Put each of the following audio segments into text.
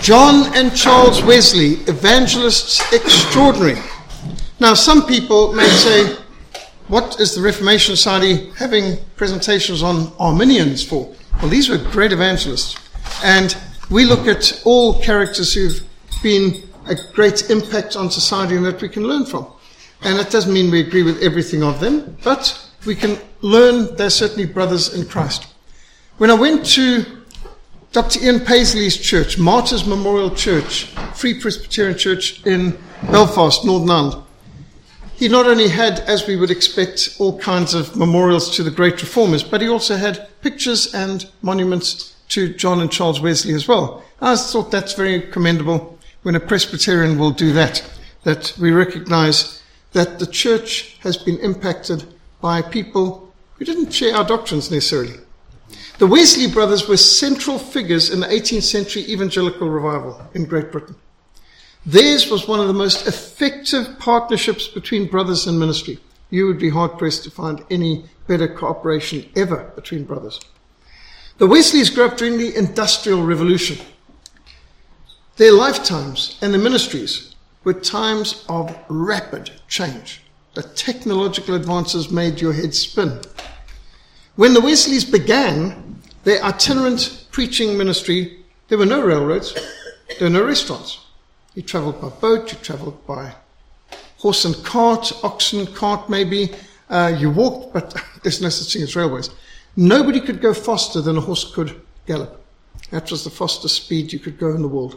John and Charles Wesley, evangelists extraordinary. Now, some people may say, what is the Reformation Society having presentations on Arminians for? Well, these were great evangelists. And we look at all characters who've been a great impact on society and that we can learn from. And that doesn't mean we agree with everything of them, but we can learn. They're certainly brothers in Christ. When I went to Dr. Ian Paisley's church, Martyrs Memorial Church, Free Presbyterian Church in Belfast, Northern Ireland, he not only had, as we would expect, all kinds of memorials to the great reformers, but he also had pictures and monuments to John and Charles Wesley as well. I thought that's very commendable when a Presbyterian will do that we recognize that the church has been impacted by people who didn't share our doctrines necessarily. The Wesley brothers were central figures in the 18th century evangelical revival in Great Britain. Theirs was one of the most effective partnerships between brothers in ministry. You would be hard-pressed to find any better cooperation ever between brothers. The Wesleys grew up during the Industrial Revolution. Their lifetimes and their ministries were times of rapid change. The technological advances made your head spin. When the Wesleys began their itinerant preaching ministry, there were no railroads, there were no restaurants. You travelled by boat, you travelled by horse and cart, oxen cart maybe. You walked, but there's no such thing as railways. Nobody could go faster than a horse could gallop. That was the fastest speed you could go in the world.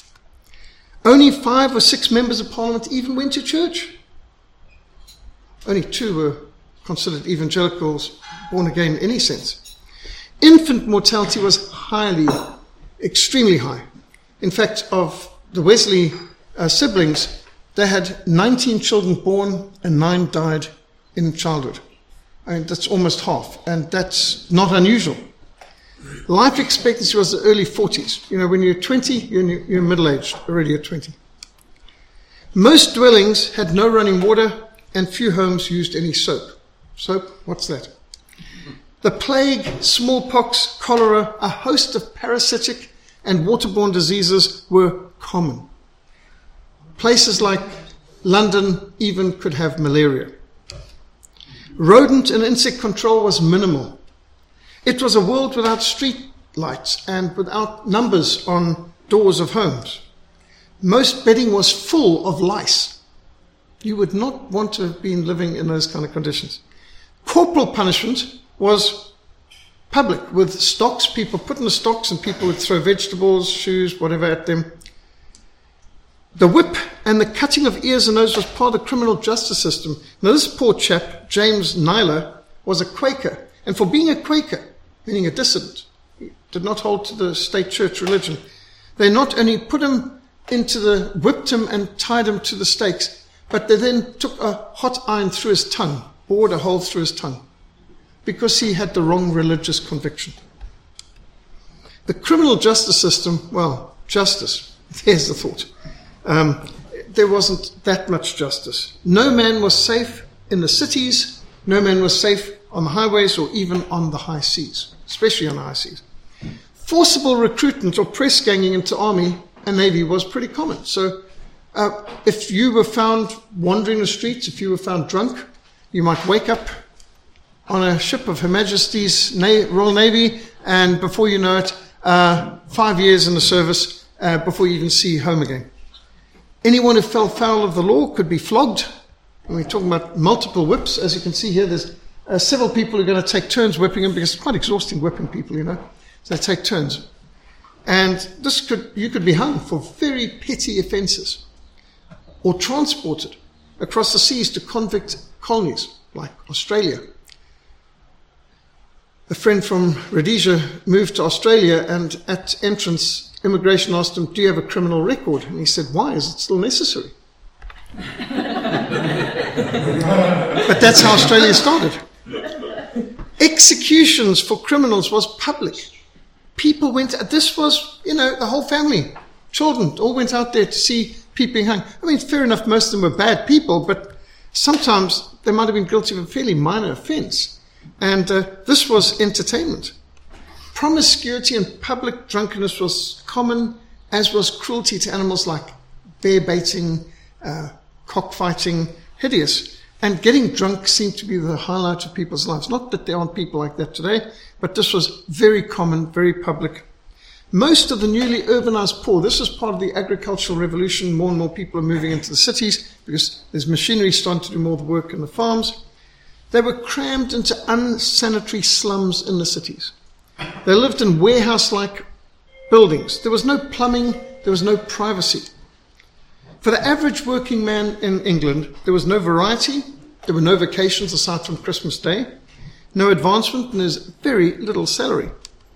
Only 5 or 6 members of Parliament even went to church. Only 2 were considered evangelicals, born again in any sense. Infant mortality was extremely high. In fact, of the Wesley siblings, they had 19 children born and 9 died in childhood. I mean, that's almost half, and that's not unusual. Life expectancy was the early 40s. You know, when you're 20, you're middle-aged, already at 20. Most dwellings had no running water, and few homes used any soap. Soap? What's that? The plague, smallpox, cholera, a host of parasitic and waterborne diseases were common. Places like London even could have malaria. Rodent and insect control was minimal. It was a world without street lights and without numbers on doors of homes. Most bedding was full of lice. You would not want to have been living in those kind of conditions. Corporal punishment was public, with stocks. People put in the stocks and people would throw vegetables, shoes, whatever at them. The whip and the cutting of ears and noses was part of the criminal justice system. Now, this poor chap, James Naylor, was a Quaker. And for being a Quaker, meaning a dissident, he did not hold to the state church religion, they not only whipped him and tied him to the stakes, but they then took a hot iron through his tongue, bored a hole through his tongue, because he had the wrong religious conviction. The criminal justice system, well, justice, there's the thought. There wasn't that much justice. No man was safe in the cities, no man was safe on the highways or even on the high seas, especially on the high seas. Forcible recruitment or press ganging into army and navy was pretty common. So if you were found wandering the streets, if you were found drunk, you might wake up on a ship of Her Majesty's Royal Navy, and before you know it, 5 years in the service before you even see home again. Anyone who fell foul of the law could be flogged. And we're talking about multiple whips. As you can see here, there's several people who are going to take turns whipping them, because it's quite exhausting whipping people, you know. So they take turns. And you could be hung for very petty offences, or transported across the seas to convict colonies like Australia. A friend from Rhodesia moved to Australia, and at entrance, immigration asked him, "Do you have a criminal record?" And he said, "Why? Is it still necessary?" But that's how Australia started. Executions for criminals was public. People went, this was, the whole family, children, all went out there to see people being hung. I mean, fair enough, most of them were bad people, but sometimes they might have been guilty of a fairly minor offence. And this was entertainment. Promiscuity and public drunkenness was common, as was cruelty to animals like bear baiting, cockfighting, hideous. And getting drunk seemed to be the highlight of people's lives. Not that there aren't people like that today, but this was very common, very public. Most of the newly urbanized poor, this is part of the agricultural revolution. More and more people are moving into the cities because there's machinery starting to do more of the work in the farms. They were crammed into unsanitary slums in the cities. They lived in warehouse-like buildings. There was no plumbing, there was no privacy. For the average working man in England, there was no variety, there were no vacations aside from Christmas Day, no advancement, and there's very little salary.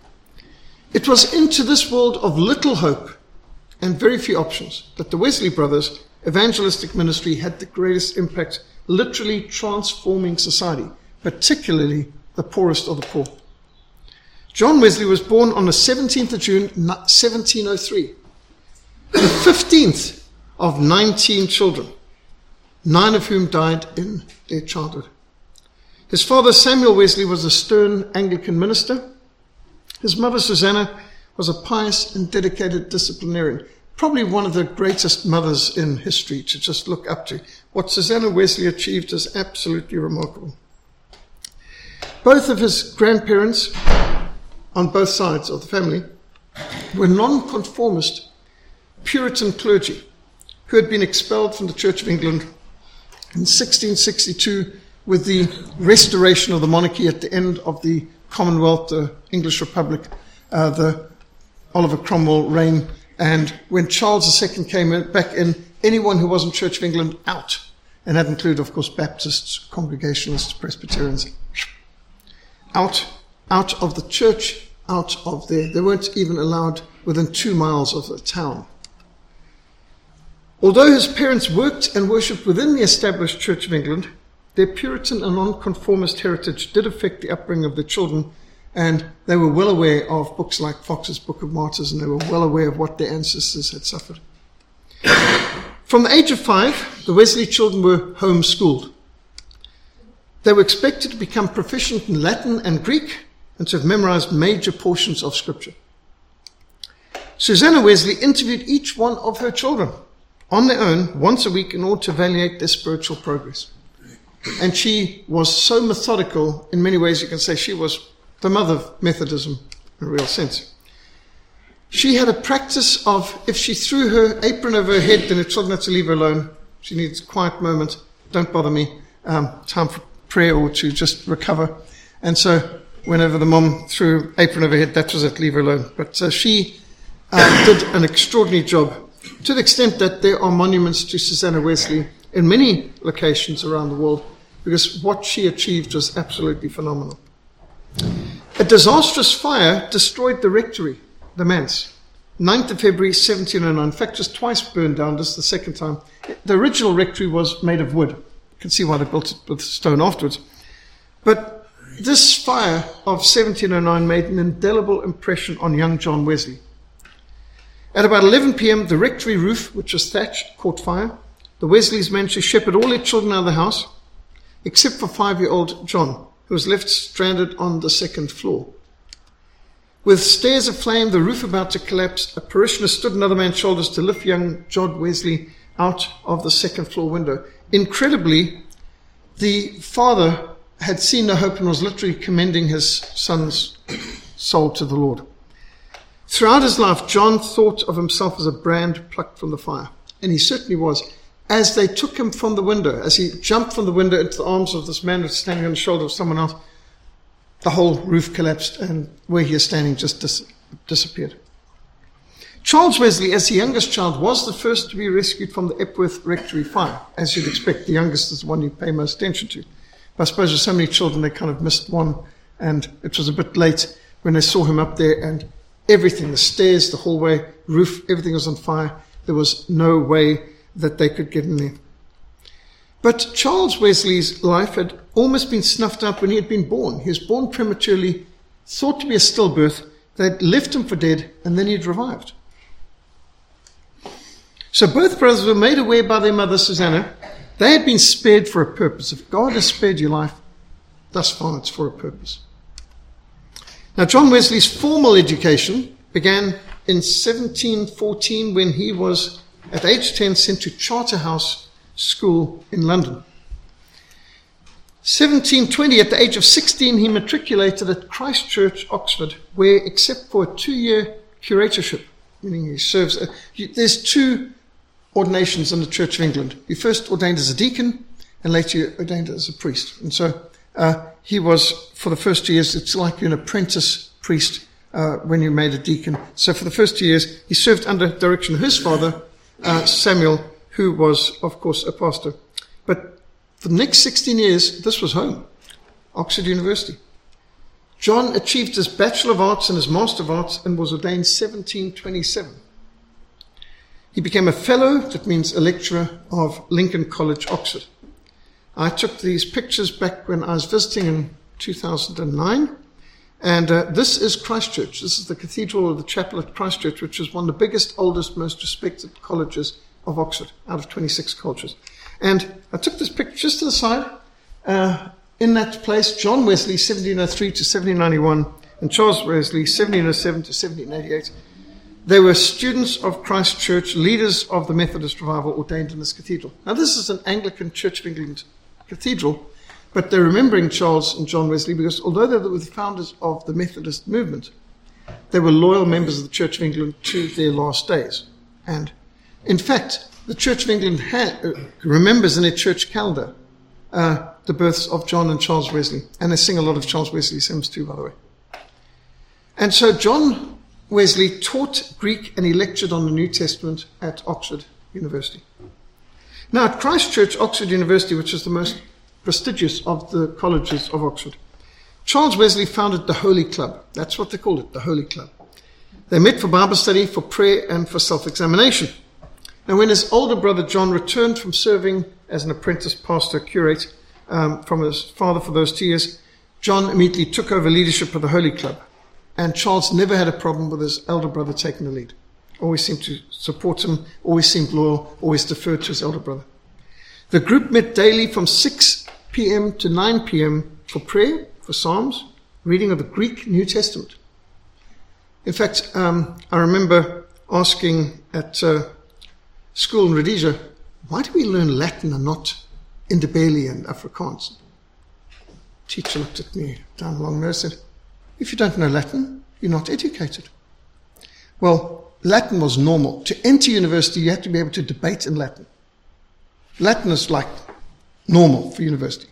It was into this world of little hope and very few options that the Wesley brothers' evangelistic ministry had the greatest impact, literally transforming society, particularly the poorest of the poor. John Wesley was born on the 17th of June, 1703, the 15th of 19 children, 9 of whom died in their childhood. His father, Samuel Wesley, was a stern Anglican minister. His mother, Susanna, was a pious and dedicated disciplinarian, probably one of the greatest mothers in history to just look up to. What Susanna Wesley achieved is absolutely remarkable. Both of his grandparents, on both sides of the family, were nonconformist Puritan clergy who had been expelled from the Church of England in 1662 with the restoration of the monarchy at the end of the Commonwealth, the English Republic, the Oliver Cromwell reign. And when Charles II came back in, anyone who wasn't Church of England out. And that included, of course, Baptists, Congregationalists, Presbyterians. Out of the church, out of there. They weren't even allowed within 2 miles of the town. Although his parents worked and worshipped within the established Church of England, their Puritan and nonconformist heritage did affect the upbringing of their children, and they were well aware of books like Fox's Book of Martyrs, and they were well aware of what their ancestors had suffered. From the age of 5, the Wesley children were homeschooled. They were expected to become proficient in Latin and Greek and to have memorized major portions of Scripture. Susanna Wesley interviewed each one of her children on their own once a week in order to evaluate their spiritual progress. And she was so methodical, in many ways you can say she was the mother of Methodism in a real sense. She had a practice of, if she threw her apron over her head, then her children had to leave her alone. She needs a quiet moment, don't bother me, time for prayer or to just recover. And so whenever the mom threw her apron over her head, that was it, leave her alone. But she did an extraordinary job, to the extent that there are monuments to Susanna Wesley in many locations around the world, because what she achieved was absolutely phenomenal. A disastrous fire destroyed the rectory, the manse, 9th of February 1709. In fact, just twice burned down, this is the second time. The original rectory was made of wood. You can see why they built it with stone afterwards. But this fire of 1709 made an indelible impression on young John Wesley. At about 11 p.m., the rectory roof, which was thatched, caught fire. The Wesleys managed to shepherd all their children out of the house, except for 5-year-old John, who was left stranded on the 2nd floor. With stairs aflame, the roof about to collapse, a parishioner stood on another man's shoulders to lift young John Wesley out of the 2nd floor window. Incredibly, the father had seen no hope and was literally commending his son's soul to the Lord. Throughout his life, John thought of himself as a brand plucked from the fire. And he certainly was. As they took him from the window, as he jumped from the window into the arms of this man who was standing on the shoulder of someone else, the whole roof collapsed and where he was standing just disappeared. Charles Wesley, as the youngest child, was the first to be rescued from the Epworth Rectory fire. As you'd expect, the youngest is the one you pay most attention to. But I suppose with so many children, they kind of missed one, and it was a bit late when they saw him up there, and everything, the stairs, the hallway, roof, everything was on fire. There was no way that they could get in there. But Charles Wesley's life had almost been snuffed out when he had been born. He was born prematurely, thought to be a stillbirth. They'd left him for dead, and then he'd revived. So both brothers were made aware by their mother, Susanna. They had been spared for a purpose. If God has spared your life, thus far it's for a purpose. Now, John Wesley's formal education began in 1714 when he was, at age 10, sent to Charterhouse School in London. 1720, at the age of 16, he matriculated at Christ Church, Oxford, where, except for a 2-year curatorship, meaning he serves, there's 2 ordinations in the Church of England. He first ordained as a deacon, and later ordained as a priest. And so he was, for the first 2 years, it's like you're an apprentice priest when you made a deacon. So for the first 2 years, he served under direction of his father, Samuel, who was, of course, a pastor. But for the next 16 years, this was home, Oxford University. John achieved his Bachelor of Arts and his Master of Arts and was ordained 1727. He became a fellow, that means a lecturer, of Lincoln College, Oxford. I took these pictures back when I was visiting in 2009. And this is Christ Church. This is the cathedral or the chapel at Christ Church, which is one of the biggest, oldest, most respected colleges of Oxford, out of 26 colleges. And I took this picture just to the side. In that place, John Wesley, 1703 to 1791, and Charles Wesley, 1707 to 1788. They were students of Christ Church, leaders of the Methodist revival, ordained in this cathedral. Now, this is an Anglican Church of England cathedral, but they're remembering Charles and John Wesley because although they were the founders of the Methodist movement, they were loyal members of the Church of England to their last days. And in fact, the Church of England remembers in their church calendar the births of John and Charles Wesley. And they sing a lot of Charles Wesley's hymns too, by the way. And so John Wesley taught Greek and he lectured on the New Testament at Oxford University. Now, at Christ Church, Oxford University, which is the most prestigious of the colleges of Oxford, Charles Wesley founded the Holy Club. That's what they called it, the Holy Club. They met for Bible study, for prayer, and for self-examination. Now, when his older brother John returned from serving as an apprentice pastor, curate, from his father for those 2 years, John immediately took over leadership of the Holy Club. And Charles never had a problem with his elder brother taking the lead. Always seemed to support him, always seemed loyal, always deferred to his elder brother. The group met daily from 6 p.m. to 9 p.m. for prayer, for Psalms, reading of the Greek New Testament. In fact, I remember asking at school in Rhodesia, why do we learn Latin and not Ndebele and Afrikaans? The teacher looked at me down along there and said, if you don't know Latin, you're not educated. Well, Latin was normal. To enter university, you had to be able to debate in Latin. Latin is like normal for university.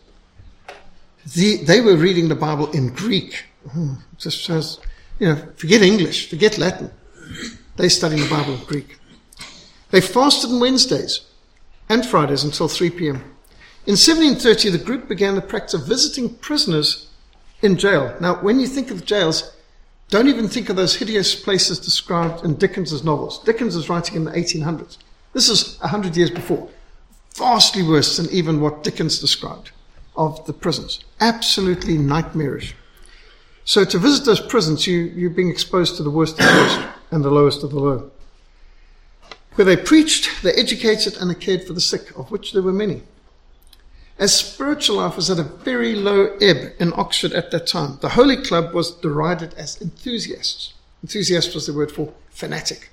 They were reading the Bible in Greek. Just shows, forget English, forget Latin. They studied the Bible in Greek. They fasted on Wednesdays and Fridays until 3 p.m. In 1730, the group began the practice of visiting prisoners in jail. Now, when you think of jails, don't even think of those hideous places described in Dickens's novels. Dickens is writing in the 1800s. This is 100 years before. Vastly worse than even what Dickens described of the prisons. Absolutely nightmarish. So to visit those prisons, you're being exposed to the worst of the worst and the lowest of the low. Where they preached, they educated, and they cared for the sick, of which there were many. As spiritual life was at a very low ebb in Oxford at that time, the Holy Club was derided as enthusiasts. Enthusiast was the word for fanatic.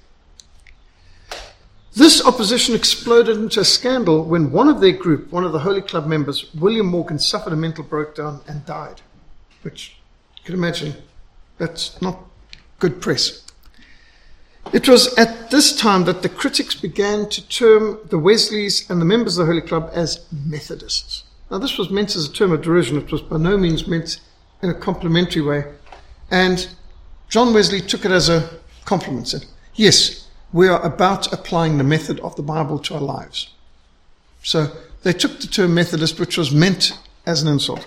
This opposition exploded into a scandal when one of their group, one of the Holy Club members, William Morgan, suffered a mental breakdown and died. Which, you can imagine, that's not good press. It was at this time that the critics began to term the Wesleys and the members of the Holy Club as Methodists. Now, this was meant as a term of derision. It was by no means meant in a complimentary way. And John Wesley took it as a compliment, said, yes, we are about applying the method of the Bible to our lives. So they took the term Methodist, which was meant as an insult.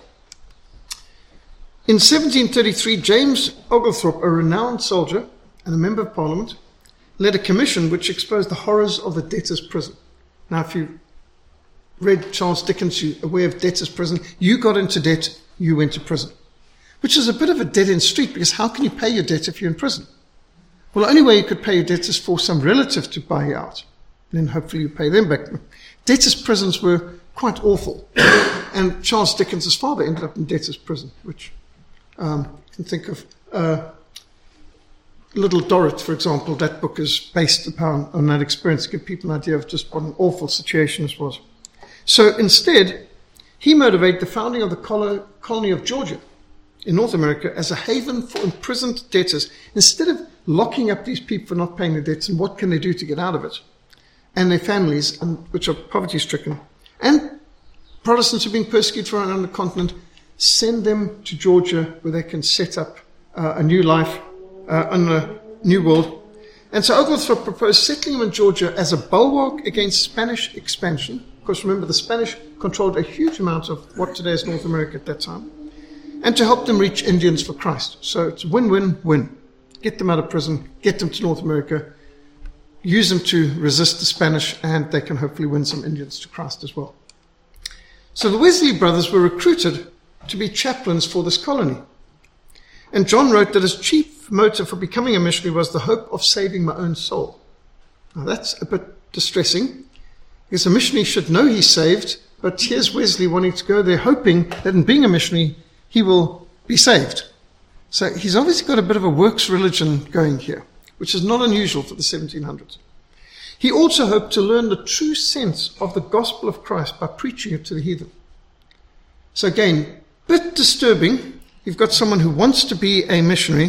In 1733, James Oglethorpe, a renowned soldier and a member of Parliament, led a commission which exposed the horrors of the debtor's prison. Now, if you read Charles Dickens, you're aware of debtor's prison. You got into debt, you went to prison. Which is a bit of a dead-end street, because how can you pay your debt if you're in prison? Well, the only way you could pay your debt is for some relative to buy you out. Then hopefully you pay them back. Debtor's prisons were quite awful. And Charles Dickens' father ended up in debtor's prison, which you can think of Little Dorrit, for example, that book is based upon on that experience to give people an idea of just what an awful situation this was. So instead, he motivated the founding of the colony of Georgia in North America as a haven for imprisoned debtors. Instead of locking up these people for not paying their debts and what can they do to get out of it, and their families, which are poverty-stricken, and Protestants who are being persecuted around the continent, send them to Georgia where they can set up a new life on a new world. And so Oglethorpe proposed settling them in Georgia as a bulwark against Spanish expansion. Of course, remember, the Spanish controlled a huge amount of what today is North America at that time, and to help them reach Indians for Christ. So it's win-win-win. Get them out of prison, get them to North America, use them to resist the Spanish, and they can hopefully win some Indians to Christ as well. So the Wesley brothers were recruited to be chaplains for this colony. And John wrote that his chief motive for becoming a missionary was the hope of saving my own soul. Now that's a bit distressing, because a missionary should know he's saved, but here's Wesley wanting to go there, hoping that in being a missionary, he will be saved. So he's obviously got a bit of a works religion going here, which is not unusual for the 1700s. He also hoped to learn the true sense of the gospel of Christ by preaching it to the heathen. So again, bit disturbing. You've got someone who wants to be a missionary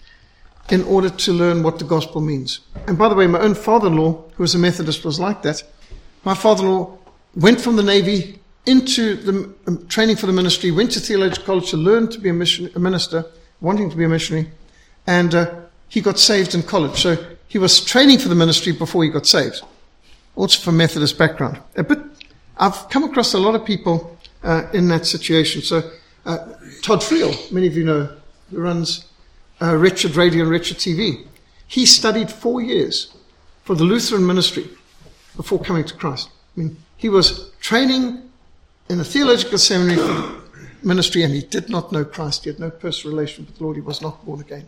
in order to learn what the gospel means. And by the way, my own father-in-law, who was a Methodist, was like that. My father-in-law went from the Navy into the training for the ministry, went to theological college to learn to be a minister, wanting to be a missionary, and he got saved in college. So he was training for the ministry before he got saved, also from Methodist background. But I've come across a lot of people in that situation. So Todd Friel, many of you know, who runs Wretched Radio and Wretched TV. He studied 4 years for the Lutheran ministry before coming to Christ. I mean, he was training in a theological seminary for the ministry, and he did not know Christ. He had no personal relation with the Lord. He was not born again.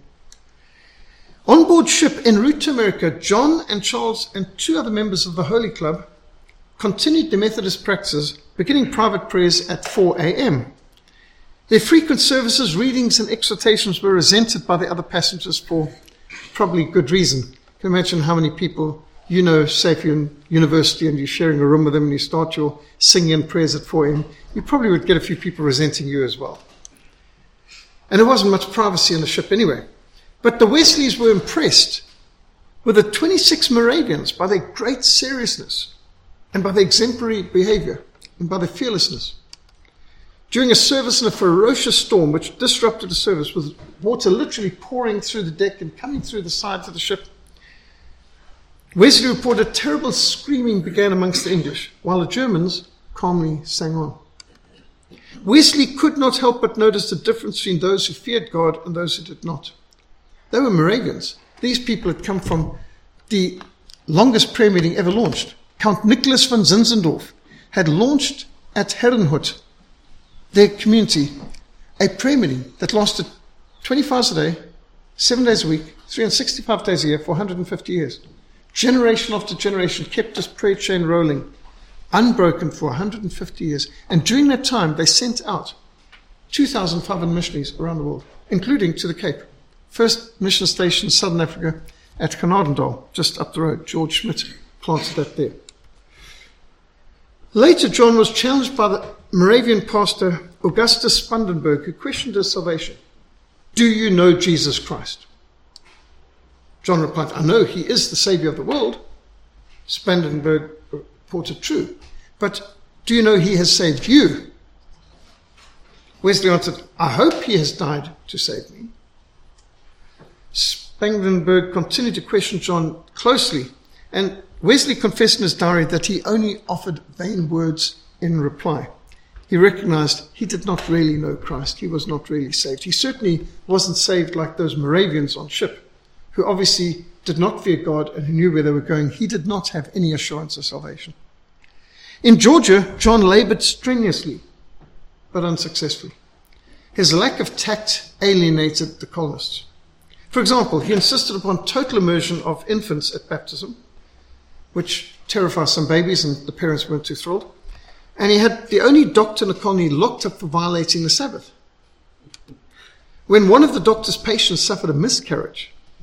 On board ship en route to America, John and Charles and 2 other members of the Holy Club continued their Methodist practices, beginning private prayers at 4 a.m. Their frequent services, readings, and exhortations were resented by the other passengers for probably good reason. You can imagine how many people you know, say if you're in university and you're sharing a room with them and you start your singing and prayers at 4 a.m., you probably would get a few people resenting you as well. And there wasn't much privacy on the ship anyway. But the Wesleys were impressed with the 26 Moravians by their great seriousness and by their exemplary behavior and by their fearlessness. During a service in a ferocious storm which disrupted the service, with water literally pouring through the deck and coming through the sides of the ship, Wesley reported terrible screaming began amongst the English, while the Germans calmly sang on. Wesley could not help but notice the difference between those who feared God and those who did not. They were Moravians. These people had come from the longest prayer meeting ever launched. Count Nicholas von Zinzendorf had launched at Herrenhut, their community, a prayer meeting that lasted 24 hours a day, 7 days a week, 365 days a year for 150 years. Generation after generation kept this prayer chain rolling, unbroken for 150 years. And during that time, they sent out 2,500 missionaries around the world, including to the Cape. First mission station in Southern Africa at Canardendal, just up the road. George Schmidt planted that there. Later, John was challenged by the Moravian pastor Augustus Spandenberg, who questioned his salvation. Do you know Jesus Christ? John replied, I know he is the Savior of the world. Spandenberg reported true. But do you know he has saved you? Wesley answered, I hope he has died to save me. Spandenberg continued to question John closely, and Wesley confessed in his diary that he only offered vain words in reply. He recognized he did not really know Christ. He was not really saved. He certainly wasn't saved like those Moravians on ship, who obviously did not fear God and who knew where they were going. He did not have any assurance of salvation. In Georgia, John labored strenuously, but unsuccessfully. His lack of tact alienated the colonists. For example, he insisted upon total immersion of infants at baptism, which terrifies some babies, and the parents weren't too thrilled. And he had the only doctor in the colony locked up for violating the Sabbath. When one of the doctor's patients suffered a miscarriage,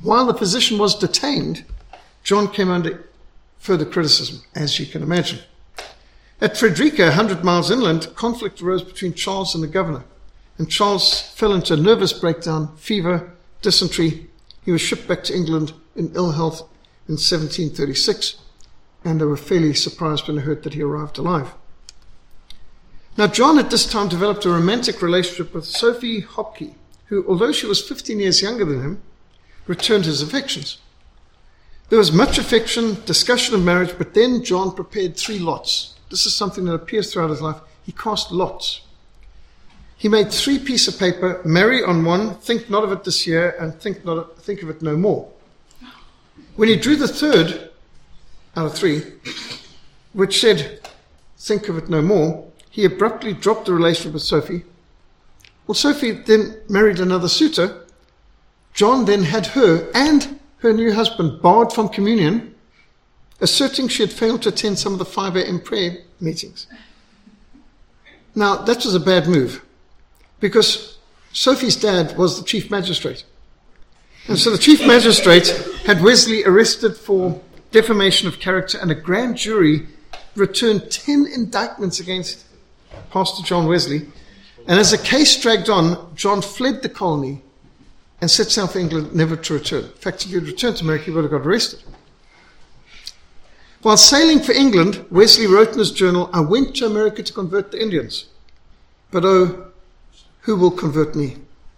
while the physician was detained, John came under further criticism, as you can imagine. At Frederica, 100 miles inland, conflict arose between Charles and the governor, and Charles fell into a nervous breakdown, fever, dysentery. He was shipped back to England in ill health in 1736, and they were fairly surprised when they heard that he arrived alive. Now, John at this time developed a romantic relationship with Sophie Hopke, who, although she was 15 years younger than him, returned his affections. There was much affection, discussion of marriage, but then John prepared 3 lots. This is something that appears throughout his life. He cast lots. He made 3 pieces of paper, marry on one, think not of it this year, and think of it no more. When he drew the 3rd out of 3, which said, think of it no more, he abruptly dropped the relationship with Sophie. Well, Sophie then married another suitor. John then had her and her new husband barred from communion, asserting she had failed to attend some of the 5 a.m. prayer meetings. Now, that was a bad move, because Sophie's dad was the chief magistrate. And so the chief magistrate had Wesley arrested for defamation of character, and a grand jury returned 10 indictments against Pastor John Wesley. And as the case dragged on, John fled the colony and set sail for England, never to return. In fact, if he had returned to America, he would have got arrested. While sailing for England, Wesley wrote in his journal, I went to America to convert the Indians, but oh, who will convert me?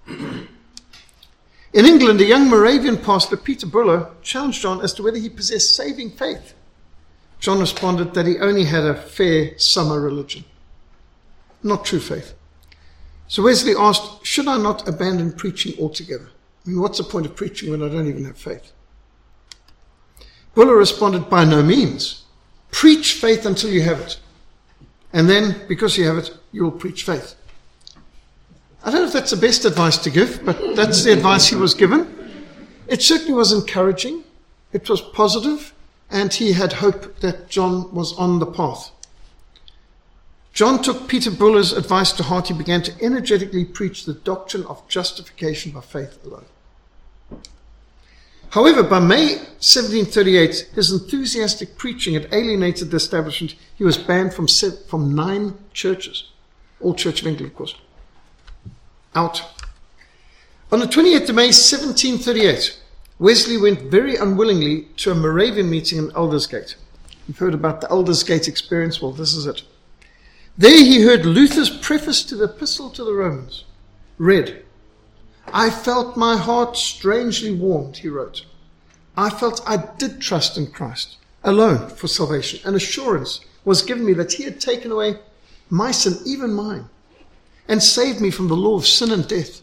In England, a young Moravian pastor, Peter Buller, challenged John as to whether he possessed saving faith. John responded that he only had a fair summer religion, not true faith. So Wesley asked, should I not abandon preaching altogether? I mean, what's the point of preaching when I don't even have faith? Buller responded, by no means. Preach faith until you have it. And then, because you have it, you will preach faith. I don't know if that's the best advice to give, but that's the advice he was given. It certainly was encouraging. It was positive, and he had hope that John was on the path. John took Peter Buller's advice to heart. He began to energetically preach the doctrine of justification by faith alone. However, by May 1738, his enthusiastic preaching had alienated the establishment. He was banned from 9 churches, all Church of England, of course, out. On the 28th of May 1738, Wesley went very unwillingly to a Moravian meeting in Aldersgate. You've heard about the Aldersgate experience. Well, this is it. There he heard Luther's preface to the Epistle to the Romans read. I felt my heart strangely warmed, he wrote. I felt I did trust in Christ alone for salvation. An assurance was given me that he had taken away my sin, even mine, and saved me from the law of sin and death.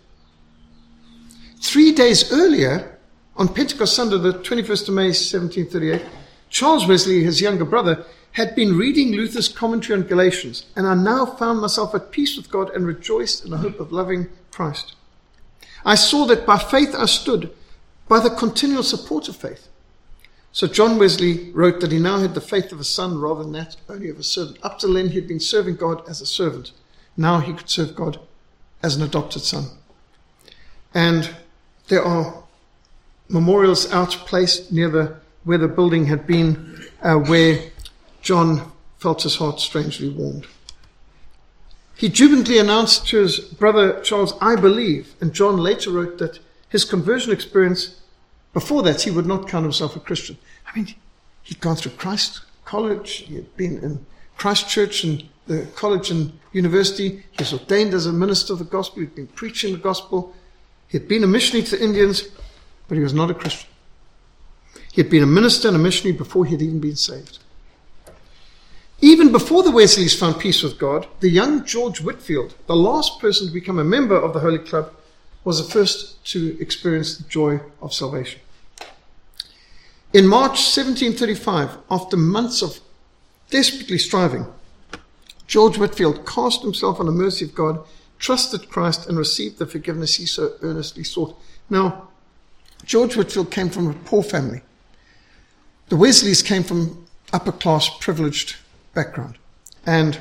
3 days earlier, on Pentecost Sunday, the 21st of May, 1738, Charles Wesley, his younger brother, had been reading Luther's commentary on Galatians, and I now found myself at peace with God and rejoiced in the hope of loving Christ. I saw that by faith I stood, by the continual support of faith. So John Wesley wrote that he now had the faith of a son rather than that only of a servant. Up till then he had been serving God as a servant. Now he could serve God as an adopted son. And there are memorials out placed near where the building had been, where John felt his heart strangely warmed. He jubilantly announced to his brother Charles, I believe. And John later wrote that his conversion experience, before that, he would not count himself a Christian. I mean, he'd gone through Christ College, he had been in Christ Church and the college and university. He was ordained as a minister of the gospel. He'd been preaching the gospel. He had been a missionary to the Indians, but he was not a Christian. He had been a minister and a missionary before he had even been saved. Even before the Wesleys found peace with God, the young George Whitefield, the last person to become a member of the Holy Club, was the first to experience the joy of salvation. In March 1735, after months of desperately striving, George Whitefield cast himself on the mercy of God, trusted Christ, and received the forgiveness he so earnestly sought. Now, George Whitefield came from a poor family. The Wesleys came from upper-class, privileged background. And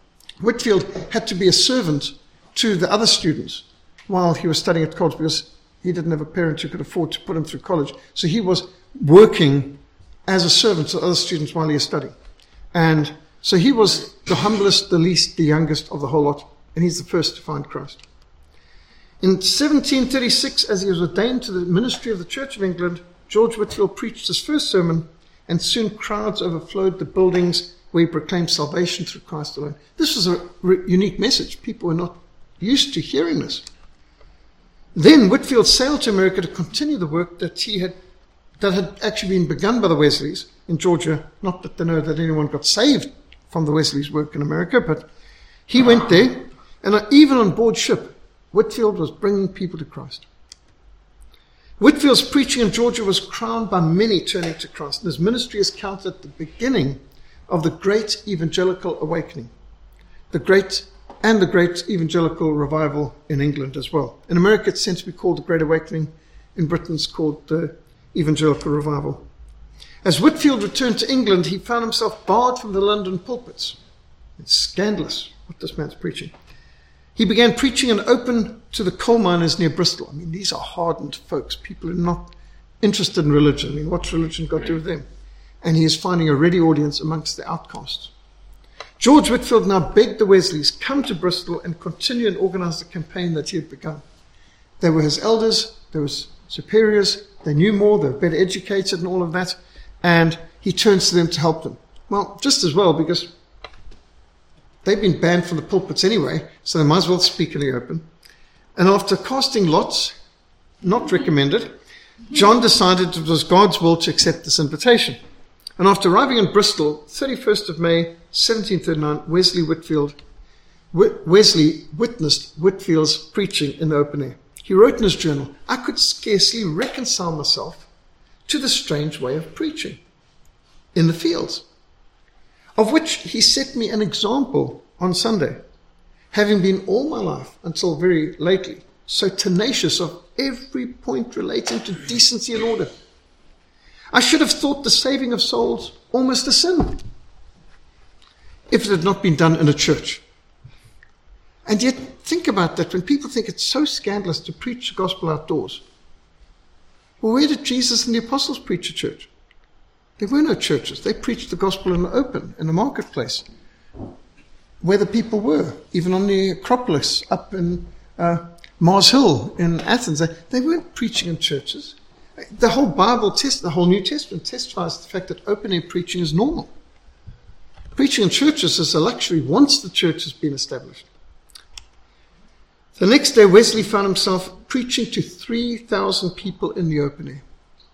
Whitefield had to be a servant to the other students while he was studying at college, because He didn't have a parent who could afford to put him through college. So he was working as a servant to other students while he was studying. And so he was the humblest, the least, the youngest of the whole lot. And he's the first to find Christ. In 1736, as he was ordained to the ministry of the Church of England, George Whitefield preached his first sermon, and soon crowds overflowed the buildings where he proclaimed salvation through Christ alone. This was a unique message. People were not used to hearing this. Then Whitefield sailed to America to continue the work that had actually been begun by the Wesleys in Georgia. Not that they know that anyone got saved from the Wesleys' work in America, but he went there, and even on board ship, Whitefield was bringing people to Christ. Whitefield's preaching in Georgia was crowned by many turning to Christ, and his ministry is counted at the beginning of the great evangelical awakening, the great evangelical revival in England as well. In America, it's said to be called the Great Awakening. In Britain, it's called the Evangelical Revival. As Whitefield returned to England, he found himself barred from the London pulpits. It's scandalous what this man's preaching. He began preaching and open to the coal miners near Bristol. I mean, these are hardened folks, people who are not interested in religion. I mean, what's religion got to do with them? And he is finding a ready audience amongst the outcasts. George Whitefield now begged the Wesleys come to Bristol and continue and organize the campaign that he had begun. They were his elders, they were superiors, they knew more, they were better educated and all of that, and he turns to them to help them. Well, just as well, because they've been banned from the pulpits anyway, so they might as well speak in the open. And after casting lots, not recommended, John decided it was God's will to accept this invitation. And after arriving in Bristol, 31st of May, 1739, Wesley witnessed Whitefield's preaching in the open air. He wrote in his journal, "I could scarcely reconcile myself to the strange way of preaching in the fields, of which he set me an example on Sunday, having been all my life, until very lately, so tenacious of every point relating to decency and order. I should have thought the saving of souls almost a sin, if it had not been done in a church." And yet, think about that. When people think it's so scandalous to preach the gospel outdoors, well, where did Jesus and the apostles preach a church? There were no churches. They preached the gospel in the open, in the marketplace, where the people were, even on the Acropolis up in Mars Hill in Athens. They weren't preaching in churches. The whole Bible, the whole New Testament testifies to the fact that open-air preaching is normal. Preaching in churches is a luxury once the church has been established. The next day, Wesley found himself preaching to 3,000 people in the open air.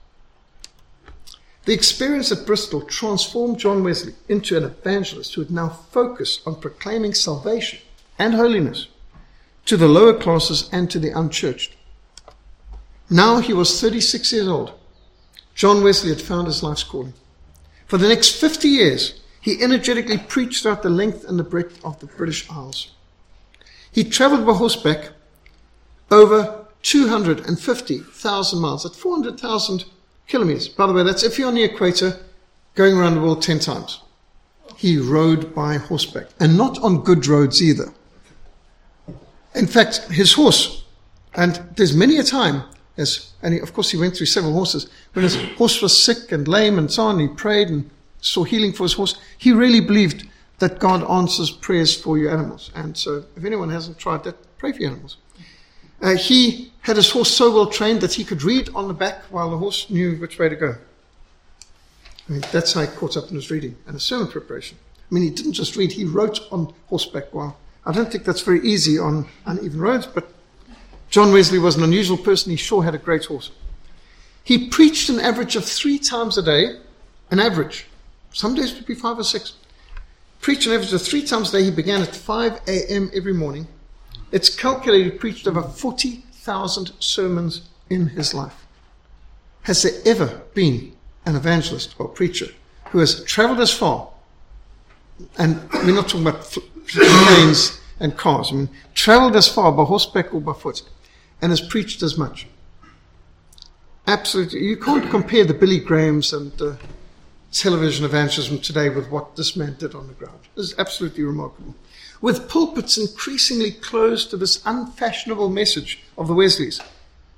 The experience at Bristol transformed John Wesley into an evangelist who would now focus on proclaiming salvation and holiness to the lower classes and to the unchurched. Now he was 36 years old. John Wesley had found his life's calling. For the next 50 years, he energetically preached throughout the length and the breadth of the British Isles. He traveled by horseback over 250,000 miles at 400,000 kilometers. By the way, that's if you're on the equator, going around the world 10 times. He rode by horseback, and not on good roads either. In fact, his horse, and there's many a time, of course he went through several horses, when his horse was sick and lame and so on, he prayed and saw healing for his horse. He really believed that God answers prayers for your animals. And so if anyone hasn't tried that, pray for your animals. He had his horse so well trained that he could read on the back while the horse knew which way to go. I mean, that's how he caught up in his reading and his sermon preparation. I mean, he didn't just read, he wrote on horseback while. I don't think that's very easy on uneven roads, but John Wesley was an unusual person. He sure had a great horse. He preached an average of 3 times a day, an average. Some days would be 5 or 6. Preached an average of 3 times a day. He began at 5 a.m. every morning. It's calculated he preached over 40,000 sermons in his life. Has there ever been an evangelist or preacher who has traveled as far, and we're not talking about planes and cars, I mean, traveled as far by horseback or by foot, and has preached as much? Absolutely. You can't compare the Billy Grahams and television evangelism today with what this man did on the ground. This is absolutely remarkable. With pulpits increasingly closed to this unfashionable message of the Wesleys,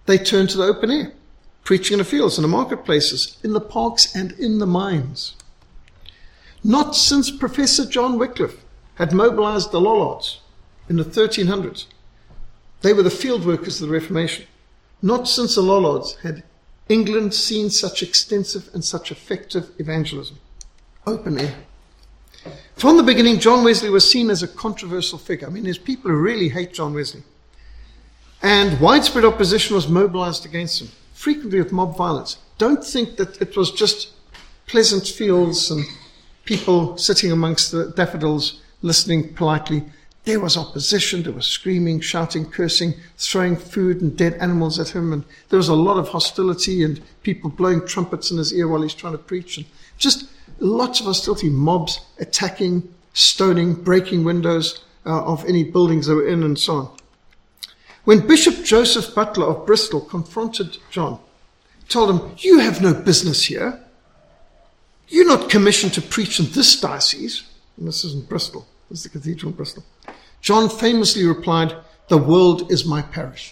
They turned to the open air, preaching in the fields, in the marketplaces, in the parks, and in the mines. Not since Professor John Wycliffe had mobilized the Lollards in the 1300s. They were the field workers of the Reformation. Not since the Lollards had England seen such extensive and such effective evangelism. Open air. From the beginning, John Wesley was seen as a controversial figure. I mean, there's people who really hate John Wesley. And widespread opposition was mobilized against him, frequently with mob violence. Don't think that it was just pleasant fields and people sitting amongst the daffodils listening politely. There was opposition, there was screaming, shouting, cursing, throwing food and dead animals at him, and there was a lot of hostility and people blowing trumpets in his ear while he's trying to preach, and just lots of hostility, mobs attacking, stoning, breaking windows of any buildings they were in, and so on. When Bishop Joseph Butler of Bristol confronted John, told him, "You have no business here. You're not commissioned to preach in this diocese." And this isn't Bristol. This is the cathedral in Bristol. John famously replied, "The world is my parish."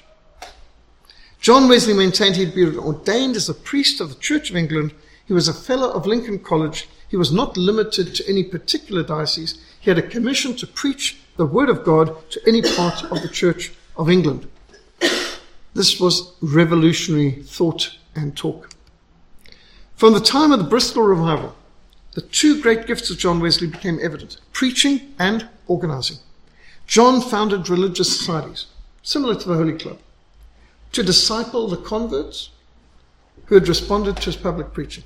John Wesley maintained he'd been ordained as a priest of the Church of England. He was a fellow of Lincoln College. He was not limited to any particular diocese. He had a commission to preach the word of God to any part of the Church of England. This was revolutionary thought and talk. From the time of the Bristol Revival, the two great gifts of John Wesley became evident: preaching and organizing. John founded religious societies, similar to the Holy Club, to disciple the converts who had responded to his public preaching.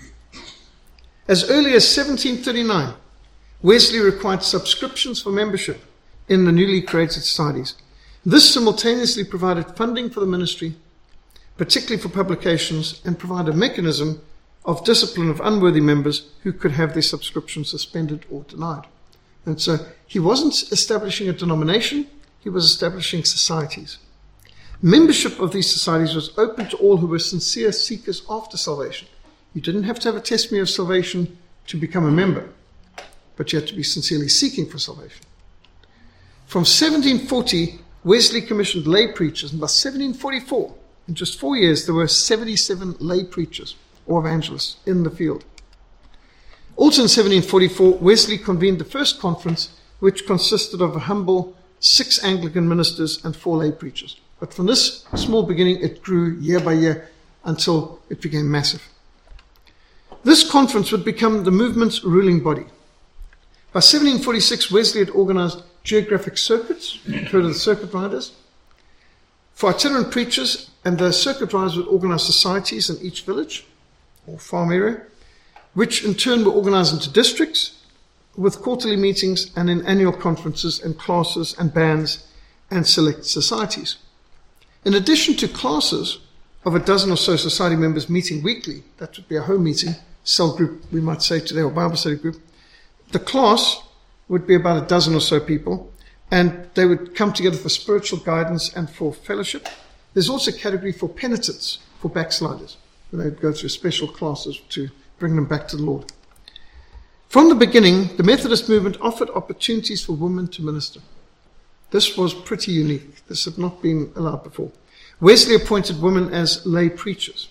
As early as 1739, Wesley required subscriptions for membership in the newly created societies. This simultaneously provided funding for the ministry, particularly for publications, and provided a mechanism of discipline of unworthy members who could have their subscriptions suspended or denied. And so he wasn't establishing a denomination, he was establishing societies. Membership of these societies was open to all who were sincere seekers after salvation. You didn't have to have a testimony of salvation to become a member, but you had to be sincerely seeking for salvation. From 1740, Wesley commissioned lay preachers, and by 1744, in just 4 years, there were 77 lay preachers or evangelists in the field. Also in 1744, Wesley convened the first conference, which consisted of a humble 6 Anglican ministers and 4 lay preachers. But from this small beginning, it grew year by year until it became massive. This conference would become the movement's ruling body. By 1746, Wesley had organized geographic circuits. You've heard of the circuit riders? For itinerant preachers, and the circuit riders would organize societies in each village or farm area, which in turn were organized into districts with quarterly meetings and in annual conferences and classes and bands and select societies. In addition to classes of a dozen or so society members meeting weekly, that would be a home meeting, cell group, we might say today, or Bible study group, the class would be about a dozen or so people, and they would come together for spiritual guidance and for fellowship. There's also a category for penitents, for backsliders, where they would go through special classes to bring them back to the Lord. From the beginning, the Methodist movement offered opportunities for women to minister. This was pretty unique. This had not been allowed before. Wesley appointed women as lay preachers.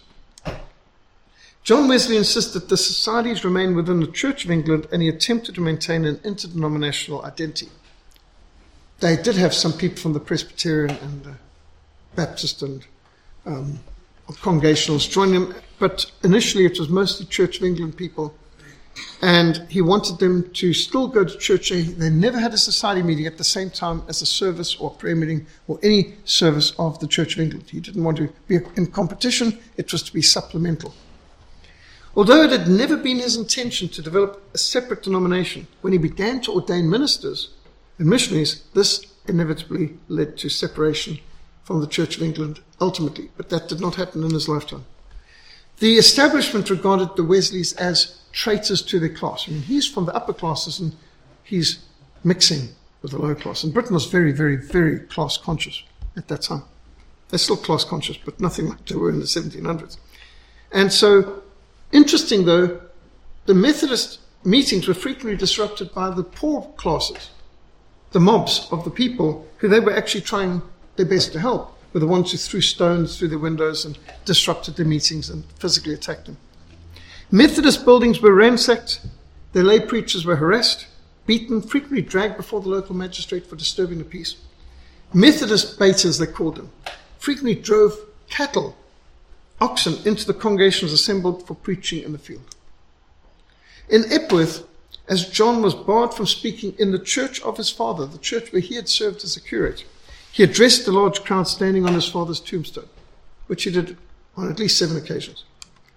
John Wesley insisted the societies remain within the Church of England, and he attempted to maintain an interdenominational identity. They did have some people from the Presbyterian and Baptist and Congregationals join them, but initially it was mostly Church of England people, and he wanted them to still go to church. They never had a society meeting at the same time as a service or prayer meeting or any service of the Church of England. He didn't want to be in competition, it was to be supplemental. Although it had never been his intention to develop a separate denomination, when he began to ordain ministers and missionaries, this inevitably led to separation from the Church of England ultimately, but that did not happen in his lifetime. The establishment regarded the Wesleys as traitors to their class. I mean, he's from the upper classes and he's mixing with the lower class. And Britain was very, very, very class conscious at that time. They're still class conscious, but nothing like they were in the 1700s. And so, interesting though, the Methodist meetings were frequently disrupted by the poor classes, the mobs of the people who they were actually trying their best to help, were the ones who threw stones through the windows and disrupted their meetings and physically attacked them. Methodist buildings were ransacked. Their lay preachers were harassed, beaten, frequently dragged before the local magistrate for disturbing the peace. Methodist baiters, they called them, frequently drove cattle, oxen, into the congregations assembled for preaching in the field. In Epworth, as John was barred from speaking in the church of his father, the church where he had served as a curate, he addressed the large crowd standing on his father's tombstone, which he did on at least 7 occasions.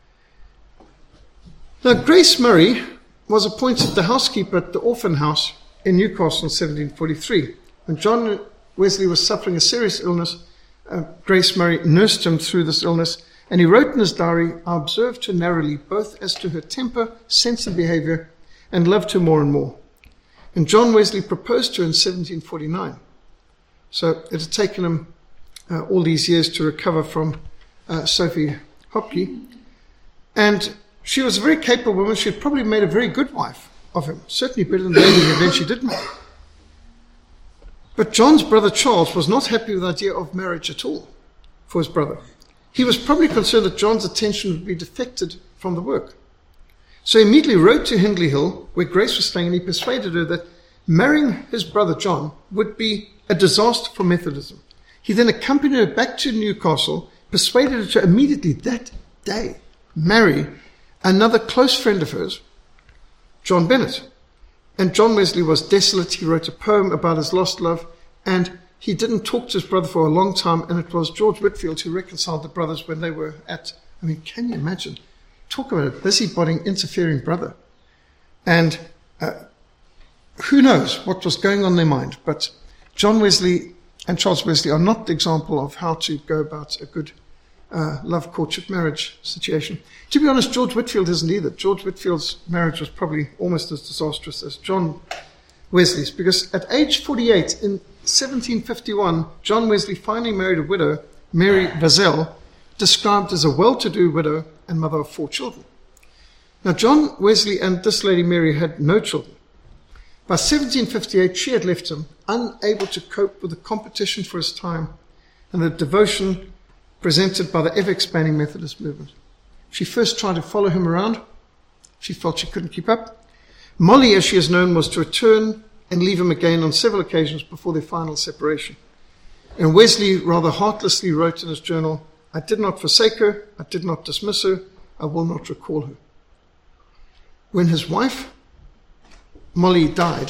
Now, Grace Murray was appointed the housekeeper at the orphan house in Newcastle in 1743. When John Wesley was suffering a serious illness, Grace Murray nursed him through this illness, and he wrote in his diary, "I observed her narrowly, both as to her temper, sense and behavior, and loved her more and more." And John Wesley proposed to her in 1749. So it had taken him all these years to recover from Sophie Hopke. And she was a very capable woman. She had probably made a very good wife of him, certainly better than the lady he eventually did marry. But John's brother Charles was not happy with the idea of marriage at all for his brother. He was probably concerned that John's attention would be deflected from the work. So he immediately wrote to Hindley Hill, where Grace was staying, and he persuaded her that marrying his brother John would be a disaster for Methodism. He then accompanied her back to Newcastle, persuaded her to immediately that day marry another close friend of hers, John Bennett. And John Wesley was desolate. He wrote a poem about his lost love, and he didn't talk to his brother for a long time, and it was George Whitefield who reconciled the brothers when they were can you imagine? Talk about a busybodying, interfering brother. And who knows what was going on in their mind, but John Wesley and Charles Wesley are not the example of how to go about a good love, courtship, marriage situation. To be honest, George Whitefield isn't either. George Whitefield's marriage was probably almost as disastrous as John Wesley's, because at age 48 in 1751, John Wesley finally married a widow, Mary Vazel, described as a well-to-do widow and mother of 4 children. Now, John Wesley and this lady Mary had no children. By 1758, she had left him, unable to cope with the competition for his time and the devotion presented by the ever-expanding Methodist movement. She first tried to follow him around. She felt she couldn't keep up. Molly, as she is known, was to return and leave him again on several occasions before their final separation. And Wesley rather heartlessly wrote in his journal, "I did not forsake her, I did not dismiss her, I will not recall her." When his wife, Molly, died,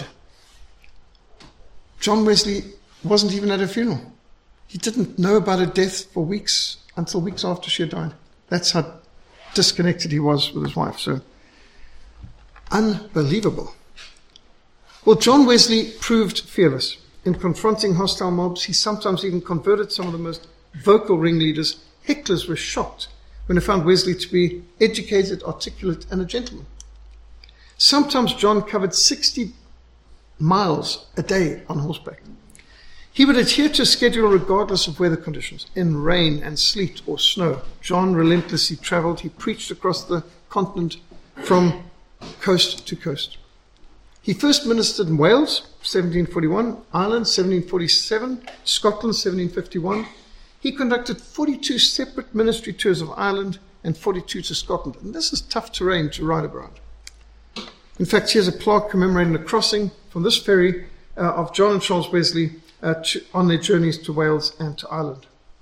John Wesley wasn't even at her funeral. He didn't know about her death for weeks, until weeks after she had died. That's how disconnected he was with his wife. So, unbelievable. Well, John Wesley proved fearless. In confronting hostile mobs, he sometimes even converted some of the most vocal ringleaders. Hecklers were shocked when they found Wesley to be educated, articulate, and a gentleman. Sometimes John covered 60 miles a day on horseback. He would adhere to a schedule regardless of weather conditions, in rain and sleet or snow. John relentlessly traveled. He preached across the continent from coast to coast. He first ministered in Wales, 1741, Ireland, 1747, Scotland, 1751. He conducted 42 separate ministry tours of Ireland and 42 to Scotland. And this is tough terrain to ride around. In fact, here's a plaque commemorating the crossing from this ferry of John and Charles Wesley on their journeys to Wales and to Ireland.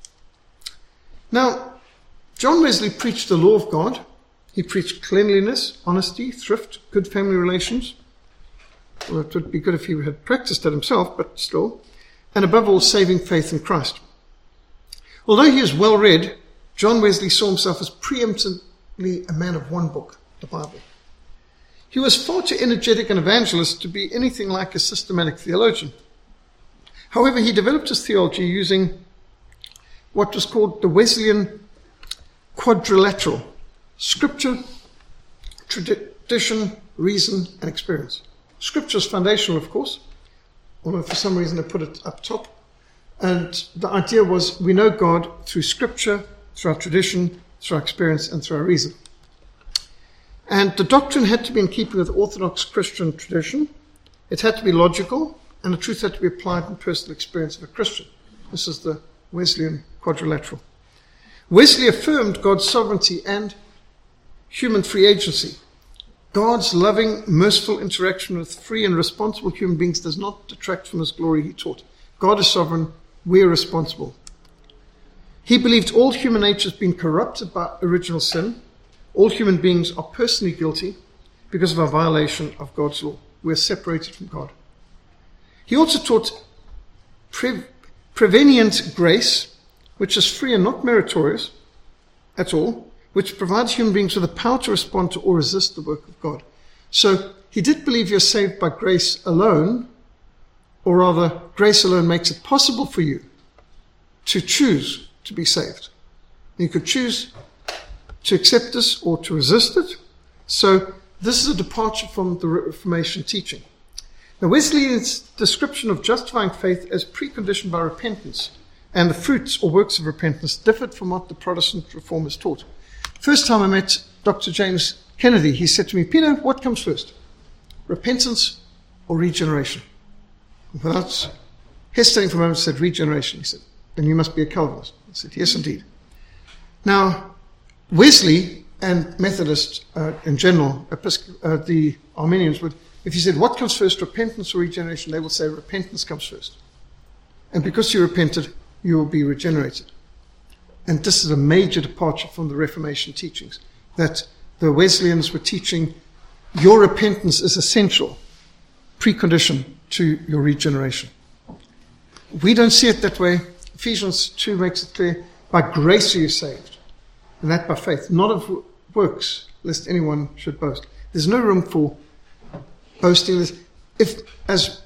Now, John Wesley preached the law of God. He preached cleanliness, honesty, thrift, good family relations. Well, it would be good if he had practiced it himself, but still. And above all, saving faith in Christ. Although he was well read, John Wesley saw himself as preeminently a man of one book, the Bible. He was far too energetic an evangelist to be anything like a systematic theologian. However, he developed his theology using what was called the Wesleyan quadrilateral: scripture, tradition, reason, and experience. Scripture is foundational, of course, although for some reason they put it up top. And the idea was we know God through scripture, through our tradition, through our experience, and through our reason. And the doctrine had to be in keeping with Orthodox Christian tradition. It had to be logical, and the truth had to be applied in personal experience of a Christian. This is the Wesleyan quadrilateral. Wesley affirmed God's sovereignty and human free agency. God's loving, merciful interaction with free and responsible human beings does not detract from his glory, he taught. God is sovereign, we are responsible. He believed all human nature has been corrupted by original sin. All human beings are personally guilty because of our violation of God's law. We are separated from God. He also taught prevenient grace, which is free and not meritorious at all, which provides human beings with the power to respond to or resist the work of God. So he did believe you're saved by grace alone, or rather, grace alone makes it possible for you to choose to be saved. You could choose to accept this or to resist it. So this is a departure from the Reformation teaching. Now, Wesley's description of justifying faith as preconditioned by repentance and the fruits or works of repentance differed from what the Protestant reformers taught. First time I met Dr. James Kennedy, he said to me, Peter, what comes first? Repentance or regeneration? Without hesitating for a moment, I said, regeneration. He said, then you must be a Calvinist. I said, yes, indeed. Now, Wesley and Methodists in general, the Arminians would, if you said, what comes first, repentance or regeneration, they will say repentance comes first. And because you repented, you will be regenerated. And this is a major departure from the Reformation teachings, that the Wesleyans were teaching your repentance is essential, precondition to your regeneration. We don't see it that way. Ephesians 2 makes it clear, by grace are you saved, and that by faith, not of works, lest anyone should boast. There's no room for boasting. If, as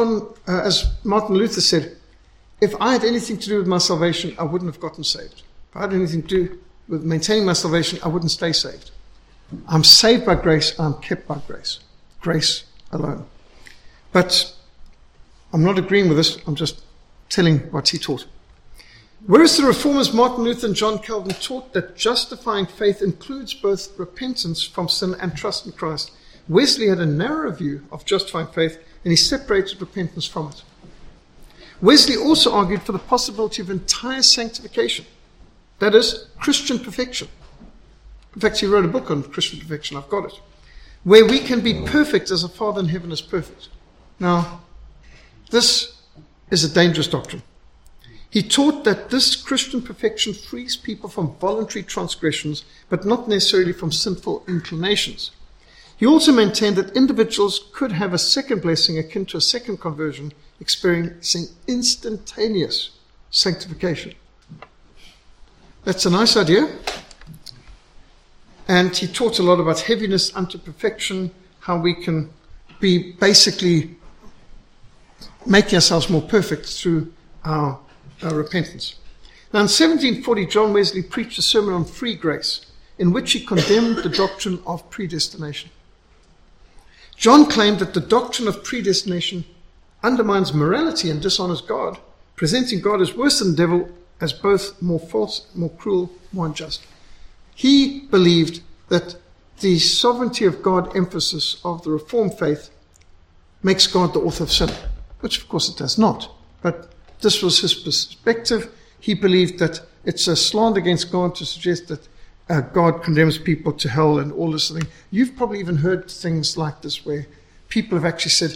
Martin Luther said, if I had anything to do with my salvation, I wouldn't have gotten saved. If I had anything to do with maintaining my salvation, I wouldn't stay saved. I'm saved by grace, I'm kept by grace. Grace alone. But I'm not agreeing with this, I'm just telling what he taught. Whereas the reformers Martin Luther and John Calvin taught that justifying faith includes both repentance from sin and trust in Christ, Wesley had a narrow view of justifying faith, and he separated repentance from it. Wesley also argued for the possibility of entire sanctification, that is, Christian perfection. In fact, he wrote a book on Christian perfection, I've got it, where we can be perfect as a Father in heaven is perfect. Now, this is a dangerous doctrine. He taught that this Christian perfection frees people from voluntary transgressions, but not necessarily from sinful inclinations. He also maintained that individuals could have a second blessing akin to a second conversion, experiencing instantaneous sanctification. That's a nice idea. And he taught a lot about heaviness unto perfection, how we can be basically making ourselves more perfect through our repentance. Now in 1740, John Wesley preached a sermon on free grace, in which he condemned the doctrine of predestination. John claimed that the doctrine of predestination undermines morality and dishonors God, presenting God as worse than the devil, as both more false, more cruel, more unjust. He believed that the sovereignty of God emphasis of the Reformed faith makes God the author of sin, which of course it does not. But this was his perspective. He believed that it's a slander against God to suggest that God condemns people to hell and all this thing. You've probably even heard things like this where people have actually said,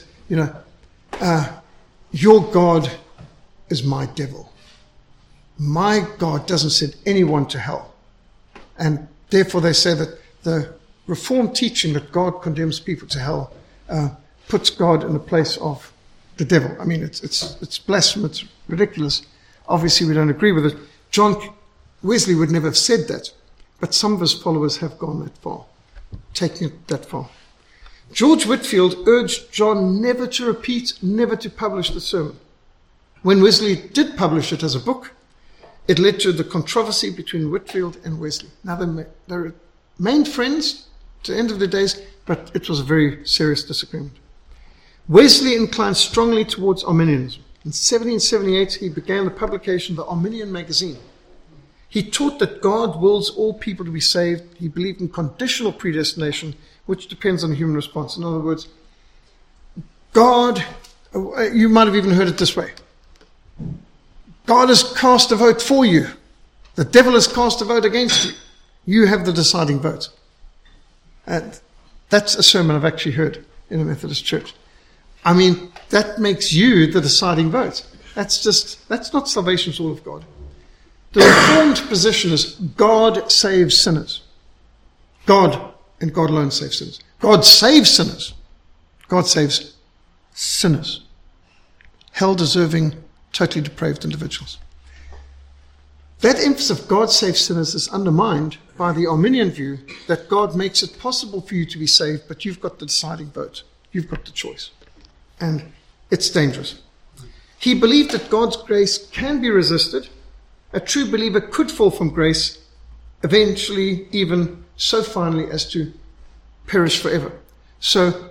your God is my devil. My God doesn't send anyone to hell. And therefore they say that the Reformed teaching that God condemns people to hell puts God in the place of the devil. I mean, it's blasphemous, it's ridiculous. Obviously, we don't agree with it. John Wesley would never have said that, but some of his followers have gone that far, taking it that far. George Whitefield urged John never to repeat, never to publish the sermon. When Wesley did publish it as a book, it led to the controversy between Whitefield and Wesley. Now, they remained friends to the end of their days, but it was a very serious disagreement. Wesley inclined strongly towards Arminianism. In 1778, he began the publication of the Arminian magazine. He taught that God wills all people to be saved. He believed in conditional predestination, which depends on human response. In other words, God, you might have even heard it this way. God has cast a vote for you. The devil has cast a vote against you. You have the deciding vote. And that's a sermon I've actually heard in a Methodist church. I mean, that makes you the deciding vote. That's not salvation's all of God. The Reformed position is God saves sinners. God and God alone saves sinners. God saves sinners. God saves sinners. Hell-deserving, totally depraved individuals. That emphasis of God saves sinners is undermined by the Arminian view that God makes it possible for you to be saved, but you've got the deciding vote. You've got the choice. And it's dangerous. He believed that God's grace can be resisted. A true believer could fall from grace, eventually even so finally as to perish forever. So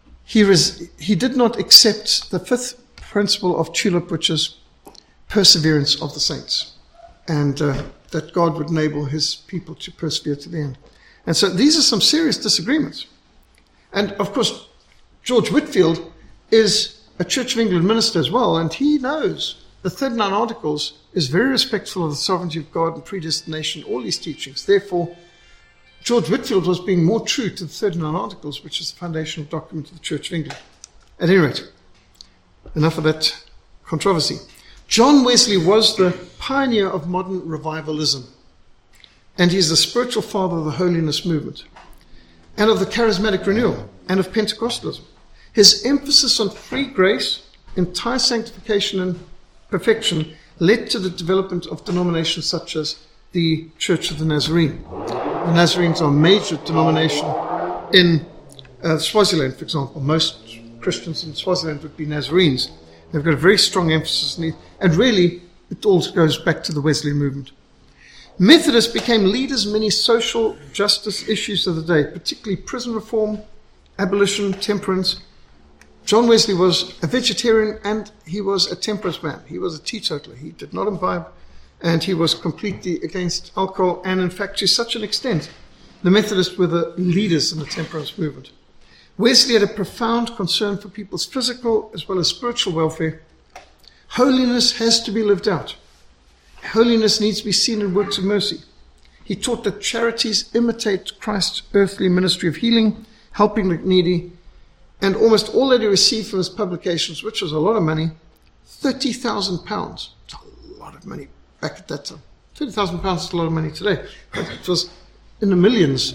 he did not accept the fifth principle of Tulip, which is perseverance of the saints, and that God would enable his people to persevere to the end. And so these are some serious disagreements. And of course, George Whitefield is a Church of England minister as well, and he knows the 39 Articles is very respectful of the sovereignty of God and predestination, all these teachings. Therefore, George Whitefield was being more true to the 39 Articles, which is the foundational document of the Church of England. At any rate, enough of that controversy. John Wesley was the pioneer of modern revivalism, and he's the spiritual father of the holiness movement, and of the charismatic renewal, and of Pentecostalism. His emphasis on free grace, entire sanctification and perfection led to the development of denominations such as the Church of the Nazarene. The Nazarenes are a major denomination in Swaziland, for example. Most Christians in Swaziland would be Nazarenes. They've got a very strong emphasis on it, and really it all goes back to the Wesleyan movement. Methodists became leaders in many social justice issues of the day, particularly prison reform, abolition, temperance. John Wesley was a vegetarian and he was a temperance man. He was a teetotaler. He did not imbibe, and he was completely against alcohol, and in fact to such an extent the Methodists were the leaders in the temperance movement. Wesley had a profound concern for people's physical as well as spiritual welfare. Holiness has to be lived out. Holiness needs to be seen in works of mercy. He taught that charities imitate Christ's earthly ministry of healing, helping the needy, and almost all that he received from his publications, which was a lot of money, £30,000. It's a lot of money back at that time. £30,000 is a lot of money today, but it was in the millions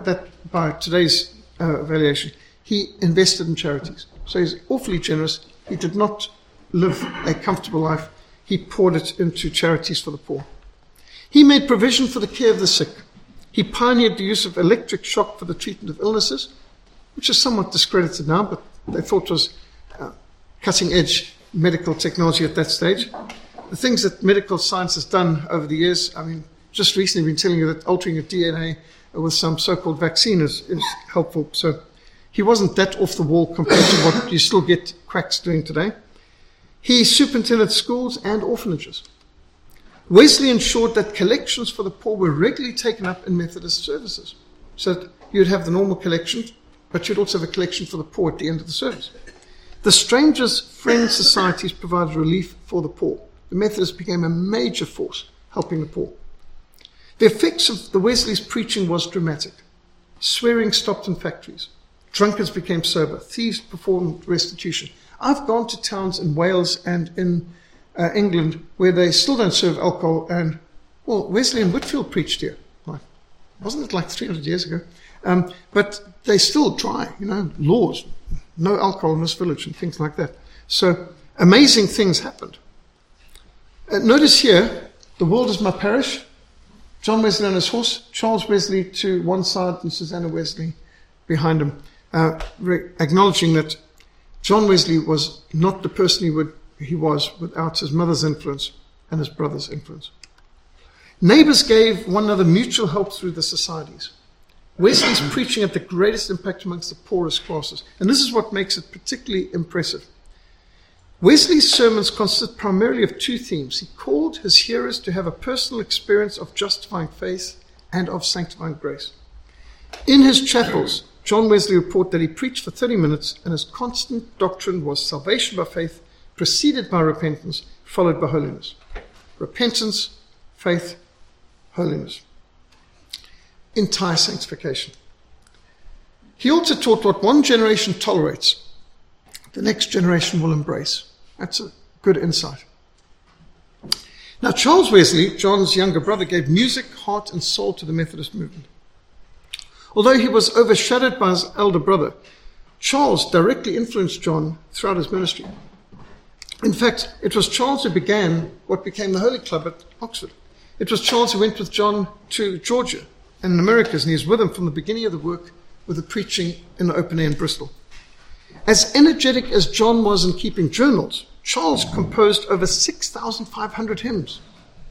by today's valuation. He invested in charities. So he's awfully generous. He did not live a comfortable life. He poured it into charities for the poor. He made provision for the care of the sick. He pioneered the use of electric shock for the treatment of illnesses, which is somewhat discredited now, but they thought was cutting-edge medical technology at that stage. The things that medical science has done over the years, I mean, just recently I've been telling you that altering your DNA with some so-called vaccine is helpful. So he wasn't that off the wall compared to what you still get quacks doing today. He superintended schools and orphanages. Wesley ensured that collections for the poor were regularly taken up in Methodist services. So that you'd have the normal collection, but you'd also have a collection for the poor at the end of the service. The Strangers' Friend Societies provided relief for the poor. The Methodists became a major force helping the poor. The effects of the Wesley's preaching was dramatic. Swearing stopped in factories. Drunkards became sober. Thieves performed restitution. I've gone to towns in Wales and in England where they still don't serve alcohol, and, well, Wesley and Whitefield preached here. Wasn't it like 300 years ago? But they still try, laws, no alcohol in this village and things like that. So amazing things happened. Notice here, the world is my parish. John Wesley on his horse, Charles Wesley to one side and Susanna Wesley behind him, acknowledging that John Wesley was not the person he was without his mother's influence and his brother's influence. Neighbors gave one another mutual help through the societies. Wesley's preaching had the greatest impact amongst the poorest classes, and this is what makes it particularly impressive. Wesley's sermons consist primarily of two themes. He called his hearers to have a personal experience of justifying faith and of sanctifying grace. In his chapels, John Wesley reported that he preached for 30 minutes, and his constant doctrine was salvation by faith, preceded by repentance, followed by holiness. repentance, faith, holiness. Entire sanctification. He also taught what one generation tolerates, the next generation will embrace. That's a good insight. Now, Charles Wesley, John's younger brother, gave music, heart, and soul to the Methodist movement. Although he was overshadowed by his elder brother, Charles directly influenced John throughout his ministry. In fact, it was Charles who began what became the Holy Club at Oxford. It was Charles who went with John to Georgia and the Americas, and he was with him from the beginning of the work with the preaching in the open air in Bristol. As energetic as John was in keeping journals, Charles composed over 6,500 hymns.